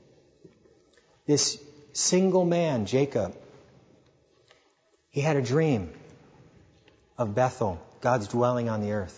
Speaker 1: This single man, Jacob, he had a dream of Bethel, God's dwelling on the earth.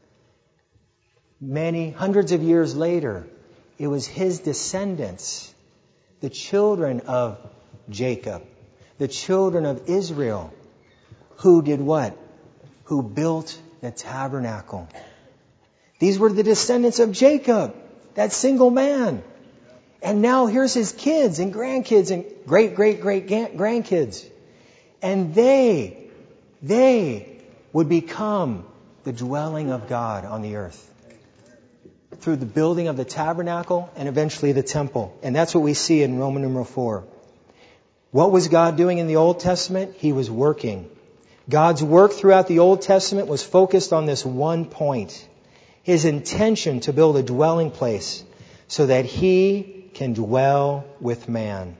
Speaker 1: Many hundreds of years later, it was his descendants, the children of Jacob, the children of Israel, who did what? Who built the tabernacle. These were the descendants of Jacob, that single man. And now here's his kids and grandkids and great-great-great-grandkids. And they would become the dwelling of God on the earth through the building of the tabernacle and eventually the temple. And that's what we see in Roman numeral 4. What was God doing in the Old Testament? He was working. God's work throughout the Old Testament was focused on this one point. His intention to build a dwelling place so that He can dwell with man.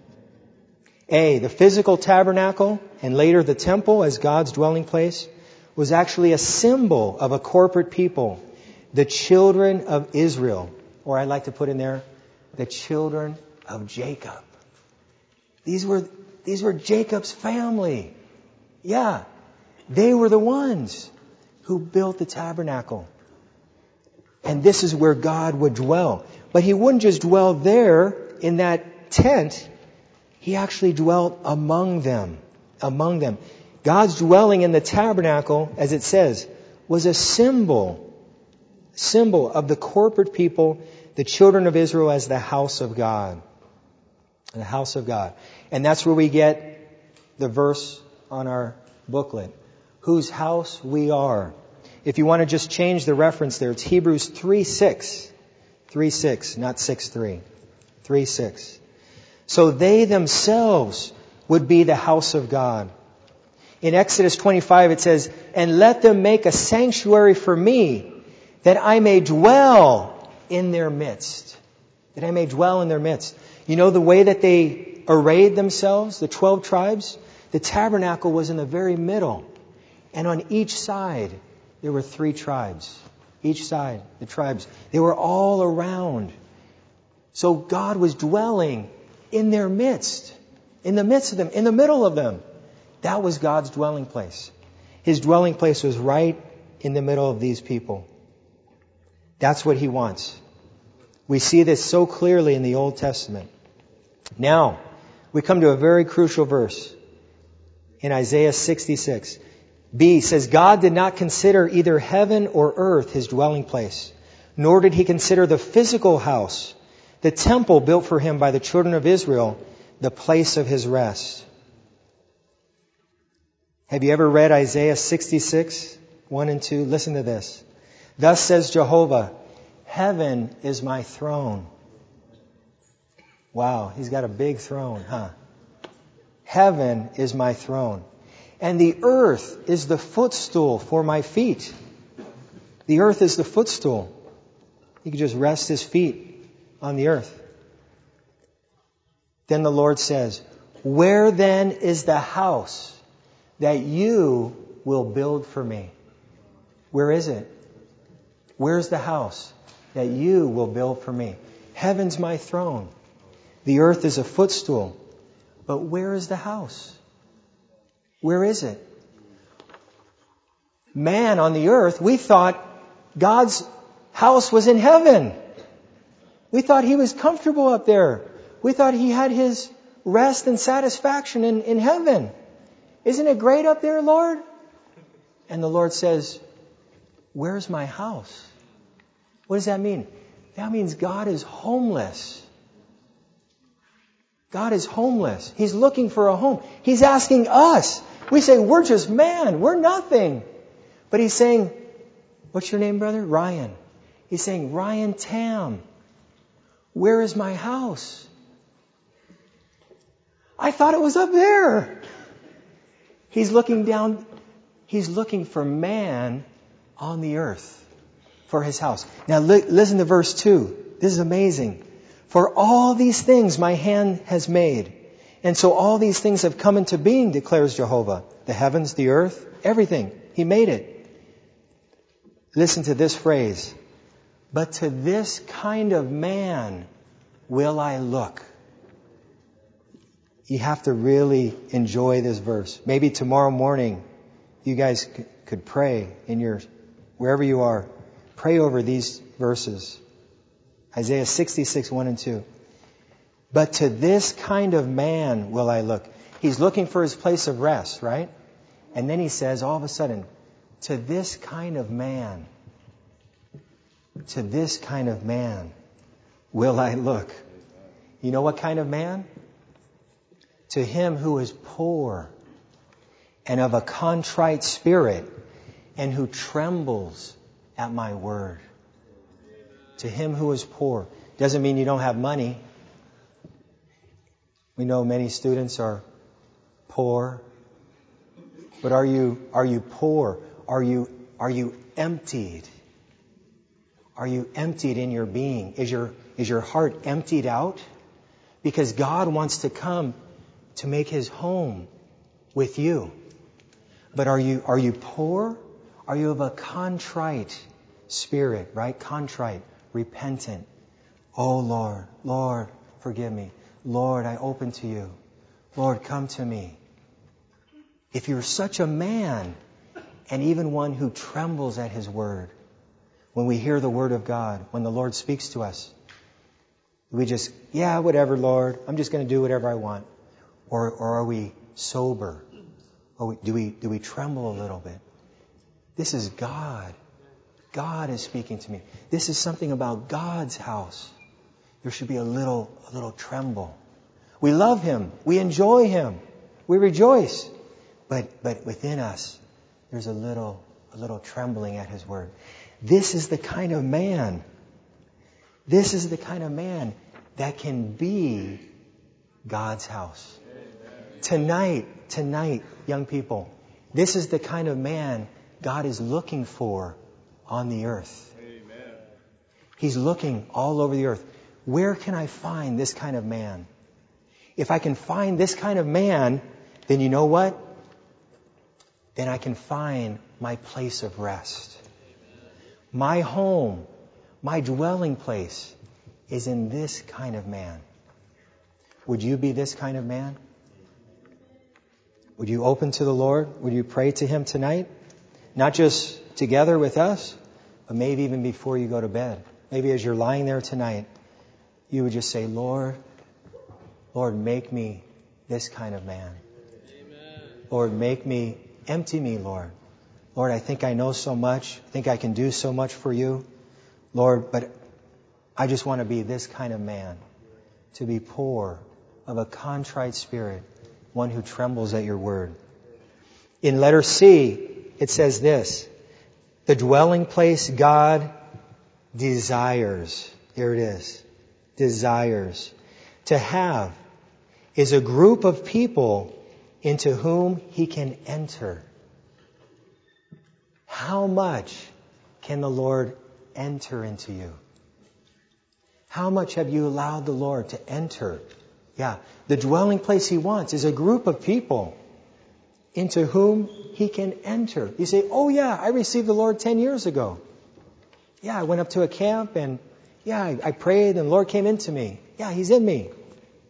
Speaker 1: The physical tabernacle and later the temple as God's dwelling place was actually a symbol of a corporate people, the children of Israel, or I like to put in there, the children of Jacob. These were Jacob's family. Yeah, they were the ones who built the tabernacle. And this is where God would dwell. But He wouldn't just dwell there in that tent. He actually dwelt among them. Among them. God's dwelling in the tabernacle, as it says, was a symbol of the corporate people, the children of Israel, as the house of God. The house of God. And that's where we get the verse on our booklet. Whose house we are. If you want to just change the reference there, it's Hebrews 3:6. 3:6, not 6:3. 3:6. So they themselves would be the house of God. In Exodus 25 it says, and let them make a sanctuary for me, that I may dwell in their midst. That I may dwell in their midst. You know the way that they arrayed themselves, the 12 tribes? The tabernacle was in the very middle. And on each side, there were 3 tribes. Each side, the tribes. They were all around. So God was dwelling in their midst. In the midst of them. In the middle of them. That was God's dwelling place. His dwelling place was right in the middle of these people. That's what He wants. We see this so clearly in the Old Testament. Now, we come to a very crucial verse in Isaiah 66. B says, God did not consider either heaven or earth His dwelling place, nor did He consider the physical house, the temple built for Him by the children of Israel, the place of His rest. Have you ever read Isaiah 66, 1 and 2? Listen to this. Thus says Jehovah, heaven is my throne. Wow, He's got a big throne, huh? Heaven is my throne. And the earth is the footstool for my feet. The earth is the footstool. He could just rest His feet on the earth. Then the Lord says, where then is the house that you will build for me? Where is it? Where's the house that you will build for me? Heaven's my throne. The earth is a footstool. But where is the house? Where is it? Man on the earth, we thought God's house was in heaven. We thought He was comfortable up there. We thought He had His rest and satisfaction in heaven. Isn't it great up there, Lord? And the Lord says, where's my house? What does that mean? That means God is homeless. God is homeless. He's looking for a home. He's asking us. We say, we're just man. We're nothing. But He's saying, what's your name, brother? Ryan. He's saying, Ryan Tam, where is my house? I thought it was up there. He's looking down. He's looking for man on the earth for His house. Now listen to verse 2. This is amazing. For all these things my hand has made. And so all these things have come into being, declares Jehovah. The heavens, the earth, everything. He made it. Listen to this phrase. But to this kind of man will I look. You have to really enjoy this verse. Maybe tomorrow morning you guys could pray in wherever you are. Pray over these verses. Isaiah 66, 1 and 2. But to this kind of man will I look. He's looking for his place of rest, right? And then he says all of a sudden, to this kind of man, to this kind of man will I look. You know what kind of man? To him who is poor and of a contrite spirit and who trembles at my word. To him who is poor. Doesn't mean you don't have money. We know many students are poor. But are you poor? Are you emptied? Are you emptied in your being? Is your heart emptied out? Because God wants to come to make His home with you. But are you poor? Are you of a contrite spirit, right? Contrite, repentant. Oh Lord, Lord, forgive me. Lord, I open to you. Lord, come to me. If you're such a man, and even one who trembles at His word, when we hear the word of God, when the Lord speaks to us, we just, yeah, whatever, Lord, I'm just going to do whatever I want. Or are we sober? Or do we tremble a little bit? This is God. God is speaking to me. This is something about God's house. There should be a little tremble. We love Him. We enjoy Him. We rejoice. But within us, there's a little trembling at His word. This is the kind of man. This is the kind of man that can be God's house. Tonight, young people, this is the kind of man God is looking for on the earth. Amen. He's looking all over the earth. Where can I find this kind of man? If I can find this kind of man, then you know what? Then I can find my place of rest. My home, my dwelling place is in this kind of man. Would you be this kind of man? Would you open to the Lord? Would you pray to Him tonight? Not just together with us, but maybe even before you go to bed. Maybe as you're lying there tonight, you would just say, Lord, make me this kind of man. Amen. Lord, empty me, Lord. Lord, I think I know so much. I think I can do so much for you. Lord, but I just want to be this kind of man. To be poor, of a contrite spirit, one who trembles at your word. In letter C, it says this. The dwelling place God desires. Here it is. Desires. To have is a group of people into whom He can enter. How much can the Lord enter into you? How much have you allowed the Lord to enter? Yeah, the dwelling place He wants is a group of people into whom He can enter. You say, oh yeah, I received the Lord 10 years ago. Yeah, I went up to a camp and I prayed and the Lord came into me. Yeah, He's in me.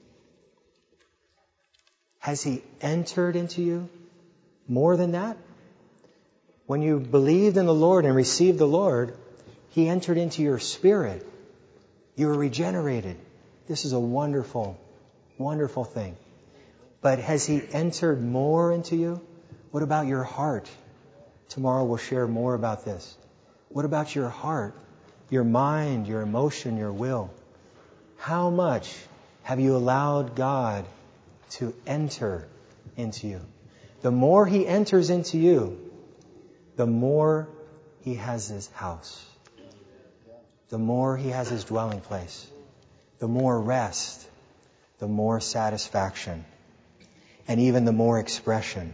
Speaker 1: Has He entered into you? More than that? When you believed in the Lord and received the Lord, He entered into your spirit. You were regenerated. This is a wonderful, wonderful thing. But has He entered more into you? What about your heart? Tomorrow we'll share more about this. What about your heart, your mind, your emotion, your will? How much have you allowed God to enter into you? The more He enters into you, the more He has His house. The more He has His dwelling place. The more rest. The more satisfaction. And even the more expression.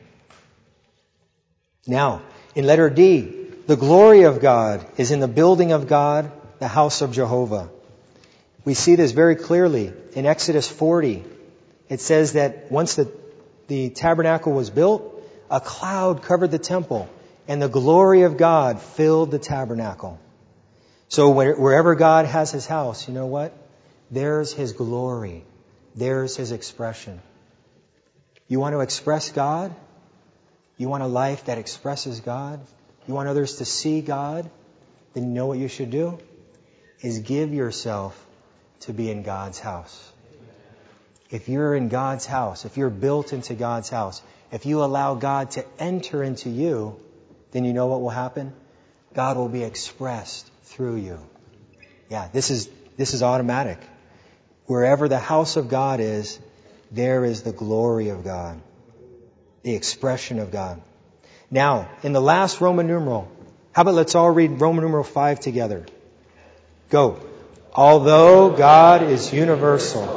Speaker 1: Now, in letter D, the glory of God is in the building of God, the house of Jehovah. We see this very clearly in Exodus 40. It says that once the tabernacle was built, a cloud covered the temple, and the glory of God filled the tabernacle. So wherever God has His house, you know what? There's His glory. There's His expression. You want to express God? You want a life that expresses God? You want others to see God? Then you know what you should do? Is give yourself to be in God's house. If you're in God's house, if you're built into God's house, if you allow God to enter into you, then you know what will happen? God will be expressed through you. Yeah, this is automatic. Wherever the house of God is, there is the glory of God, the expression of God. Now, in the last Roman numeral, how about let's all read Roman numeral 5 together? Go. Although God is universal.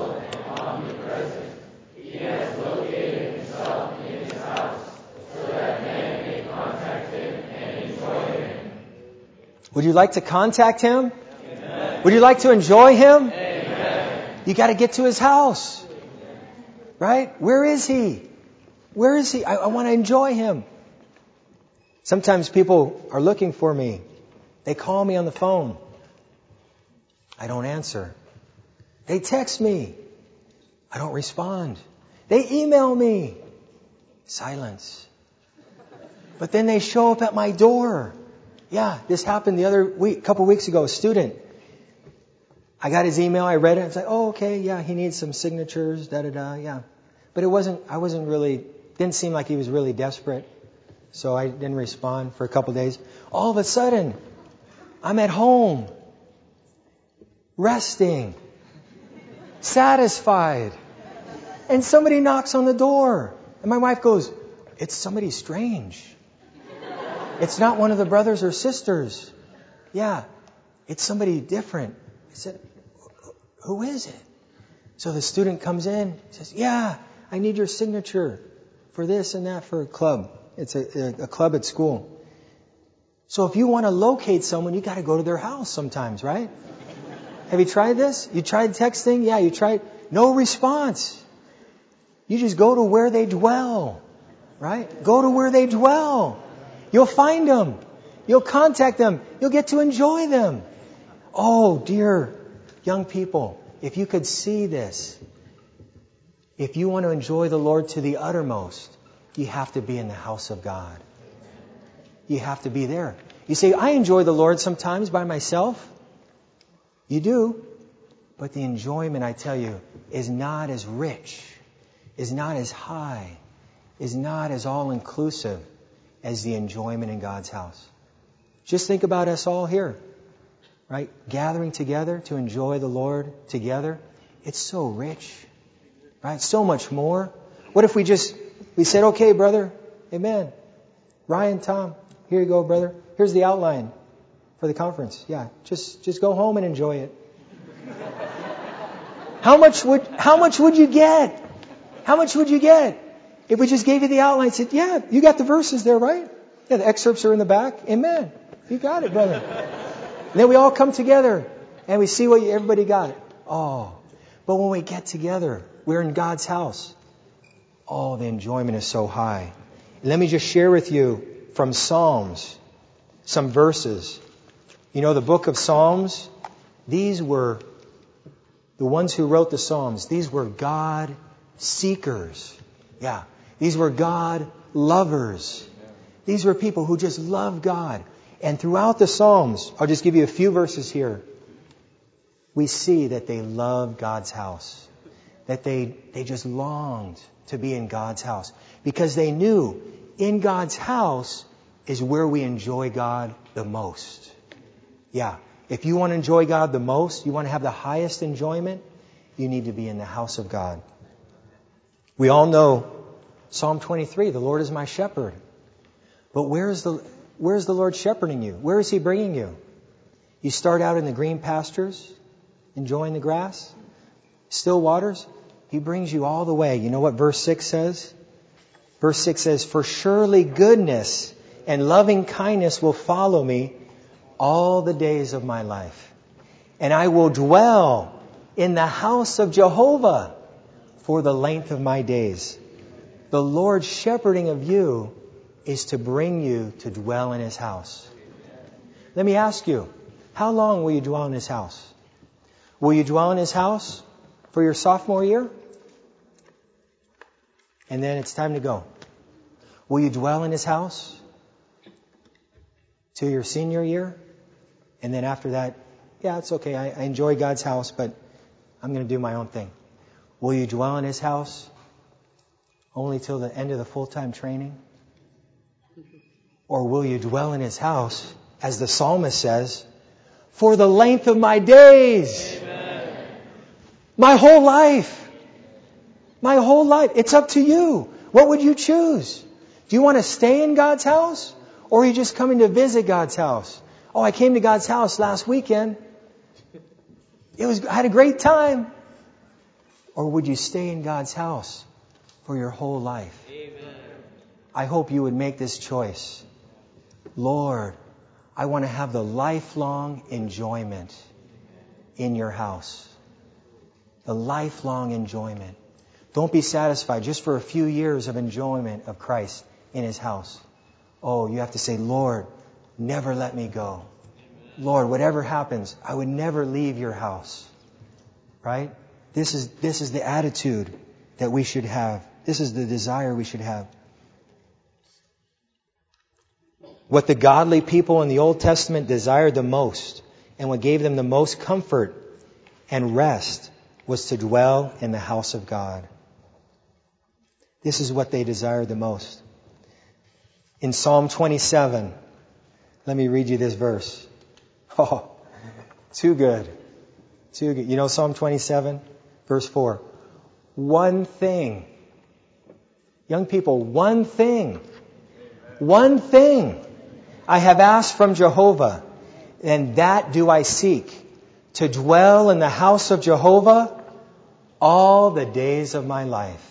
Speaker 1: Would you like to contact Him? Amen. Would you like to enjoy Him? Amen. You got to get to His house. Right? Where is He? Where is He? I want to enjoy Him. Sometimes people are looking for me. They call me on the phone. I don't answer. They text me. I don't respond. They email me. Silence. But then they show up at my door. Yeah, this happened the other week, a couple weeks ago. A student. I got his email. I read it. It's like, oh, okay, yeah, he needs some signatures, yeah. But didn't seem like he was really desperate. So I didn't respond for a couple days. All of a sudden, I'm at home, resting, satisfied. And somebody knocks on the door. And my wife goes, it's somebody strange. It's not one of the brothers or sisters. Yeah, it's somebody different. I said, who is it? So the student comes in, says, yeah, I need your signature for this and that for a club. It's a club at school. So if you want to locate someone, you got to go to their house sometimes, right? Have you tried this? You tried texting? Yeah, you tried. No response. You just go to where they dwell, right? Go to where they dwell. You'll find them. You'll contact them. You'll get to enjoy them. Oh, dear young people, if you could see this, if you want to enjoy the Lord to the uttermost, you have to be in the house of God. You have to be there. You say, I enjoy the Lord sometimes by myself. You do. But the enjoyment, I tell you, is not as rich, is not as high, is not as all-inclusive as the enjoyment in God's house. Just think about us all here, right? Gathering together to enjoy the Lord together. It's so rich, right? So much more. What if we said, okay, brother, amen. Ryan, Tom, here you go, brother. Here's the outline for the conference. Yeah, just go home and enjoy it. How much would you get? How much would you get if we just gave you the outline and said, yeah, you got the verses there, right? Yeah, the excerpts are in the back. Amen. You got it, brother. And then we all come together and we see what everybody got. Oh, but when we get together, we're in God's house. Oh, the enjoyment is so high. Let me just share with you from Psalms some verses. You know, the book of Psalms, these were the ones who wrote the Psalms. These were God seekers. Yeah. These were God lovers. These were people who just loved God. And throughout the Psalms, I'll just give you a few verses here. We see that they loved God's house. That they just longed to be in God's house. Because they knew in God's house is where we enjoy God the most. Yeah. If you want to enjoy God the most, you want to have the highest enjoyment, you need to be in the house of God. We all know Psalm 23, the Lord is my shepherd. But where's the Lord shepherding you? Where is He bringing you? You start out in the green pastures, enjoying the grass, still waters. He brings you all the way. You know what verse 6 says? Verse 6 says, for surely goodness and loving kindness will follow me all the days of my life. And I will dwell in the house of Jehovah for the length of my days. The Lord's shepherding of you is to bring you to dwell in His house. Let me ask you, how long will you dwell in His house? Will you dwell in His house for your sophomore year? And then it's time to go. Will you dwell in His house till your senior year? And then after that, yeah, it's okay. I enjoy God's house, but I'm going to do my own thing. Will you dwell in His house only till the end of the full-time training? Or will you dwell in His house, as the psalmist says, for the length of my days? Amen. My whole life. My whole life. It's up to you. What would you choose? Do you want to stay in God's house? Or are you just coming to visit God's house? Oh, I came to God's house last weekend. I had a great time. Or would you stay in God's house for your whole life? Amen. I hope you would make this choice. Lord, I want to have the lifelong enjoyment in your house. The lifelong enjoyment. Don't be satisfied just for a few years of enjoyment of Christ in His house. Oh, you have to say, Lord, never let me go. Lord, whatever happens, I would never leave your house. Right? This is the attitude that we should have. This is the desire we should have. What the godly people in the Old Testament desired the most and what gave them the most comfort and rest was to dwell in the house of God. This is what they desired the most. In Psalm 27, let me read you this verse. Oh, too good. Too good. You know Psalm 27, verse 4. One thing. Young people, one thing. One thing I have asked from Jehovah, and that do I seek, to dwell in the house of Jehovah all the days of my life.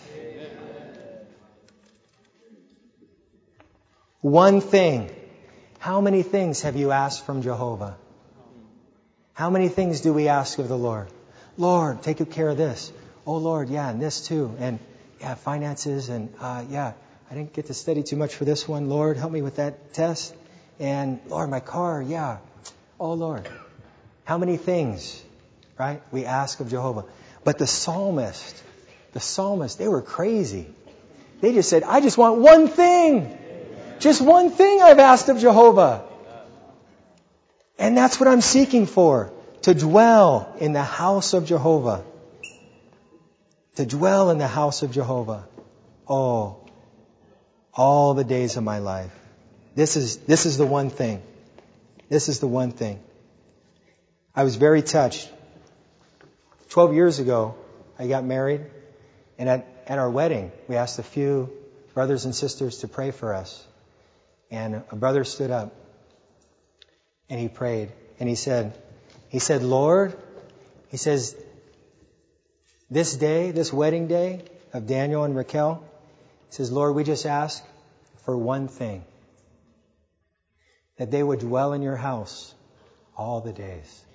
Speaker 1: One thing. How many things have you asked from Jehovah? How many things do we ask of the Lord? Lord, take good care of this. Oh Lord, yeah, and this too. And yeah, finances and yeah, I didn't get to study too much for this one. Lord, help me with that test. And Lord, my car, yeah. Oh Lord. How many things, right, we ask of Jehovah. But the psalmist, they were crazy. They just said, I just want one thing. Just one thing I've asked of Jehovah. And that's what I'm seeking for. To dwell in the house of Jehovah. To dwell in the house of Jehovah. Oh, all the days of my life. This is the one thing. This is the one thing. I was very touched. 12 years ago, I got married. And at our wedding, we asked a few brothers and sisters to pray for us. And a brother stood up and he prayed and he said, Lord, he says, this day, this wedding day of Daniel and Raquel, he says, Lord, we just ask for one thing, that they would dwell in your house all the days.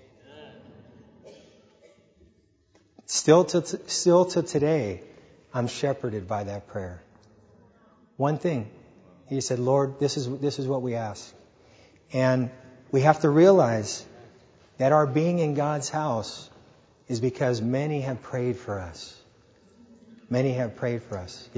Speaker 1: Still to today, I'm shepherded by that prayer. One thing. He said, Lord, this is what we ask. And we have to realize that our being in God's house is because many have prayed for us. Many have prayed for us. Yeah.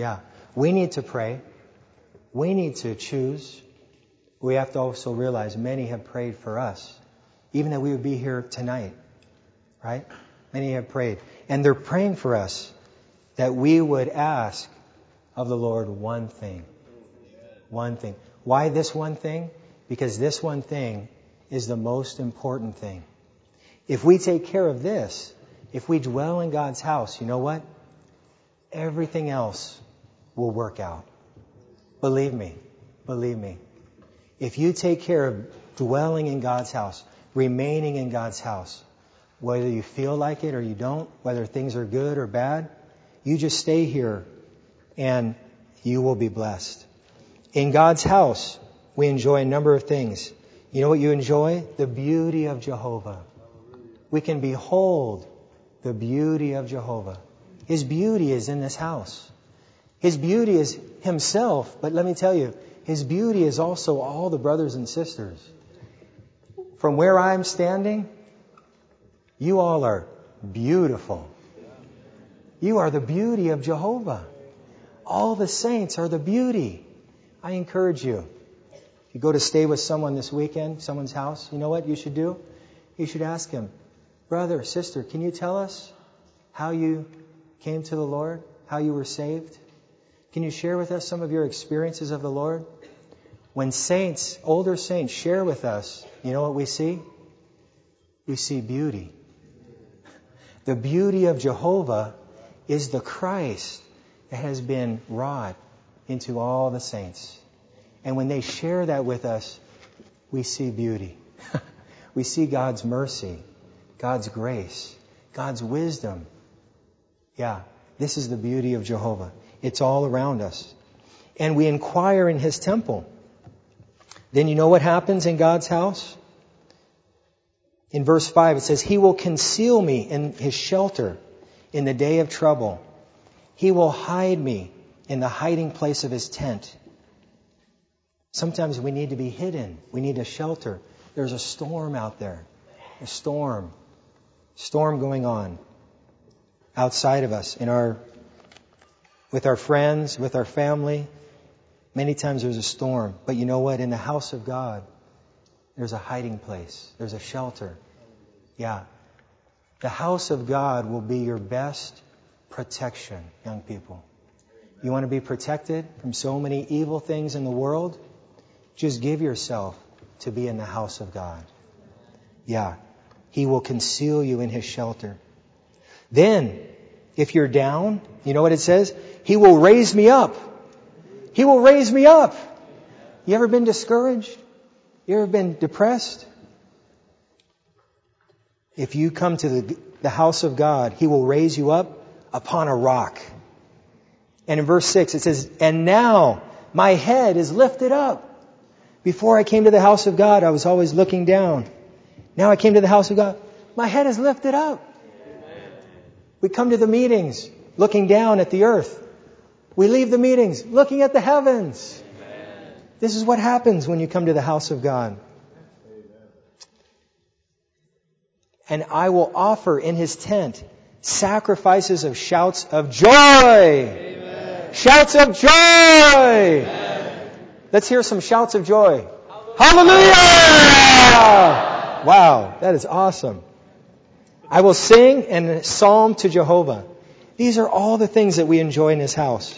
Speaker 1: We need to pray. We need to choose. We have to also realize many have prayed for us, even that we would be here tonight, right? Many have prayed. And they're praying for us that we would ask of the Lord one thing. One thing. Why this one thing? Because this one thing is the most important thing. If we take care of this, if we dwell in God's house, you know what? Everything else will work out. Believe me. Believe me. If you take care of dwelling in God's house, remaining in God's house, whether you feel like it or you don't, whether things are good or bad, you just stay here and you will be blessed. In God's house, we enjoy a number of things. You know what you enjoy? The beauty of Jehovah. We can behold the beauty of Jehovah. His beauty is in this house. His beauty is Himself, but let me tell you, His beauty is also all the brothers and sisters. From where I'm standing, you all are beautiful. You are the beauty of Jehovah. All the saints are the beauty. I encourage you. If you go to stay with someone this weekend, someone's house, you know what you should do? You should ask him, brother, sister, can you tell us how you came to the Lord? How you were saved? Can you share with us some of your experiences of the Lord? When saints, older saints, share with us, you know what we see? We see beauty. The beauty of Jehovah is the Christ that has been wrought into all the saints. And when they share that with us, we see beauty. We see God's mercy, God's grace, God's wisdom. Yeah, this is the beauty of Jehovah. It's all around us. And we inquire in His temple. Then you know what happens in God's house? In verse 5 it says, He will conceal me in His shelter in the day of trouble. He will hide me in the hiding place of His tent. Sometimes we need to be hidden. We need a shelter. There's a storm out there. A storm. Storm going on outside of us, with our friends, with our family. Many times there's a storm. But you know what? In the house of God, there's a hiding place. There's a shelter. Yeah. The house of God will be your best protection, young people. You want to be protected from so many evil things in the world? Just give yourself to be in the house of God. Yeah. He will conceal you in His shelter. Then, if you're down, you know what it says? He will raise me up. He will raise me up. You ever been discouraged? You ever been depressed? If you come to the house of God, He will raise you up upon a rock. And in verse 6 it says, and now my head is lifted up. Before I came to the house of God, I was always looking down. Now I came to the house of God. My head is lifted up. We come to the meetings looking down at the earth. We leave the meetings looking at the heavens. This is what happens when you come to the house of God. And I will offer in His tent sacrifices of shouts of joy. Amen. Shouts of joy. Amen. Let's hear some shouts of joy. Hallelujah! Wow, that is awesome. I will sing and psalm to Jehovah. These are all the things that we enjoy in His house.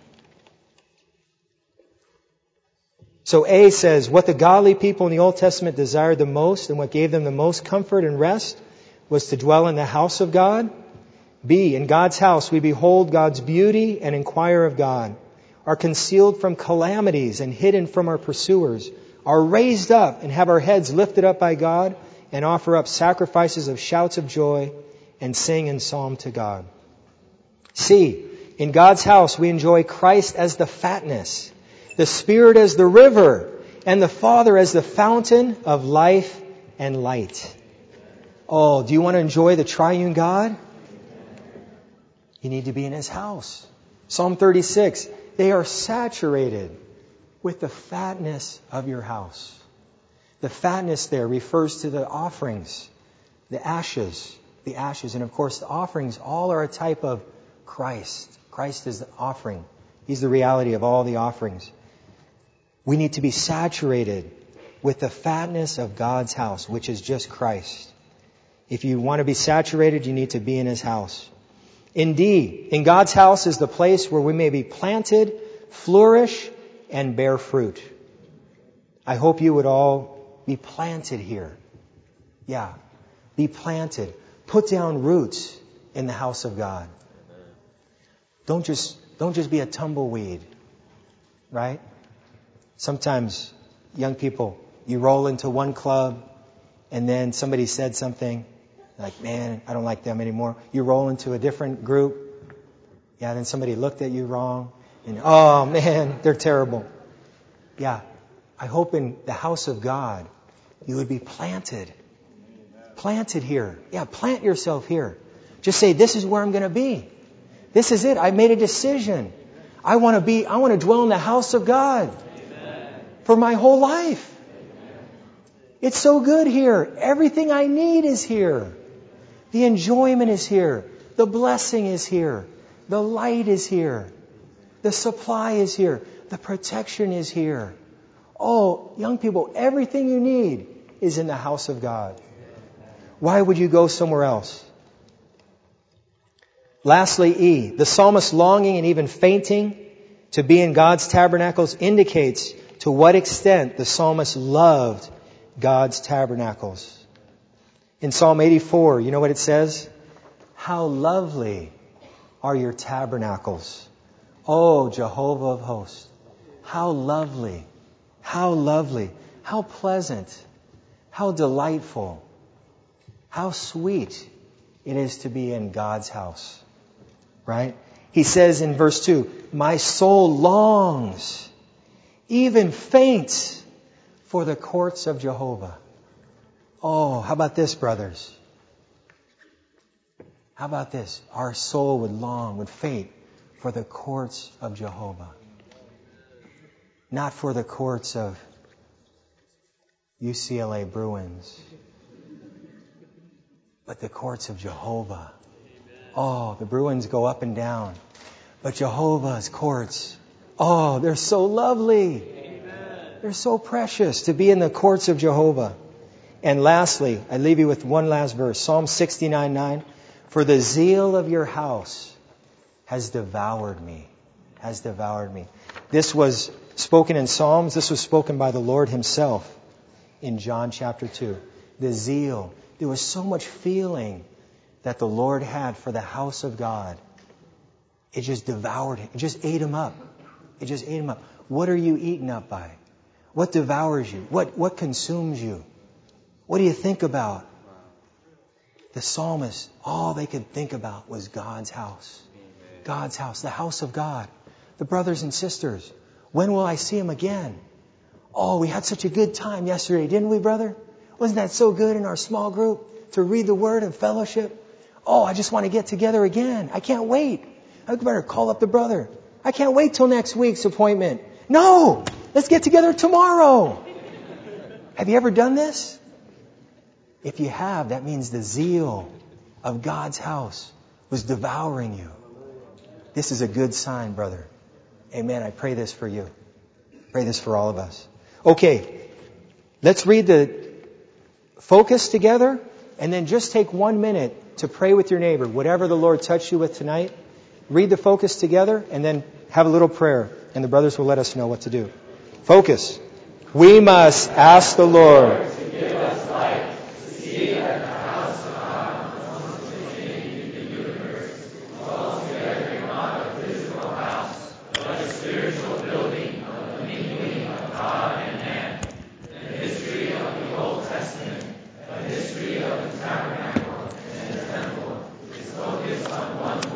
Speaker 1: So A says, what the godly people in the Old Testament desired the most and what gave them the most comfort and rest was to dwell in the house of God. B, in God's house we behold God's beauty and inquire of God, are concealed from calamities and hidden from our pursuers, are raised up and have our heads lifted up by God, and offer up sacrifices of shouts of joy and sing in psalm to God. C, in God's house we enjoy Christ as the fatness, the Spirit as the river, and the Father as the fountain of life and light. Oh, do you want to enjoy the triune God? You need to be in His house. Psalm 36, they are saturated with the fatness of your house. The fatness there refers to the offerings, the ashes. And of course the offerings all are a type of Christ. Christ is the offering. He's the reality of all the offerings. We need to be saturated with the fatness of God's house, which is just Christ. If you want to be saturated, you need to be in His house. Indeed, in God's house is the place where we may be planted, flourish, and bear fruit. I hope you would all be planted here. Yeah, be planted. Put down roots in the house of God. Don't just be a tumbleweed, right? Sometimes young people, you roll into one club and then somebody said something like, man, I don't like them anymore. You roll into a different group. Yeah, then somebody looked at you wrong and, oh man, they're terrible. Yeah, I hope in the house of God you would be planted. Planted here. Yeah, plant yourself here. Just say, this is where I'm going to be. This is it. I made a decision. I want to dwell in the house of God for my whole life. It's so good here. Everything I need is here. The enjoyment is here. The blessing is here. The light is here. The supply is here. The protection is here. Oh, young people, everything you need is in the house of God. Why would you go somewhere else? Lastly, E, the psalmist's longing and even fainting to be in God's tabernacles indicates to what extent the psalmist loved God's tabernacles. In Psalm 84, you know what it says? How lovely are your tabernacles, O Jehovah of hosts. How lovely, how pleasant, how delightful, how sweet it is to be in God's house. Right? He says in verse 2, my soul longs, even faints, for the courts of Jehovah. Oh, how about this, brothers? How about this? Our soul would long, would faint for the courts of Jehovah. Not for the courts of UCLA Bruins, but the courts of Jehovah. Oh, the Bruins go up and down. But Jehovah's courts, oh, they're so lovely. Amen. They're so precious to be in the courts of Jehovah. And lastly, I leave you with one last verse. Psalm 69:9. For the zeal of your house has devoured me. Has devoured me. This was spoken in Psalms. This was spoken by the Lord Himself in John chapter 2. The zeal. There was so much feeling that the Lord had for the house of God. It just devoured Him. It just ate Him up. It just ate Him up. What are you eaten up by? What devours you? What consumes you? What do you think about? The psalmist, all they could think about was God's house. God's house, the house of God. The brothers and sisters, when will I see Him again? Oh, we had such a good time yesterday, didn't we, brother? Wasn't that so good in our small group to read the Word and fellowship? Oh, I just want to get together again. I can't wait. I better call up the brother. I can't wait till next week's appointment. No, let's get together tomorrow. Have you ever done this? If you have, that means the zeal of God's house was devouring you. This is a good sign, brother. Amen. I pray this for you. Pray this for all of us. Okay, let's read the focus together and then just take 1 minute to pray with your neighbor. Whatever the Lord touched you with tonight, read the focus together and then have a little prayer. And the brothers will let us know what to do. Focus. We must ask the Lord
Speaker 2: to give us light to see that the house of God, the most in the universe, dwells together in not a physical house, but a spiritual building of the mingling of God and man. The history of the Old Testament, the history of the tabernacle and the temple is focused on one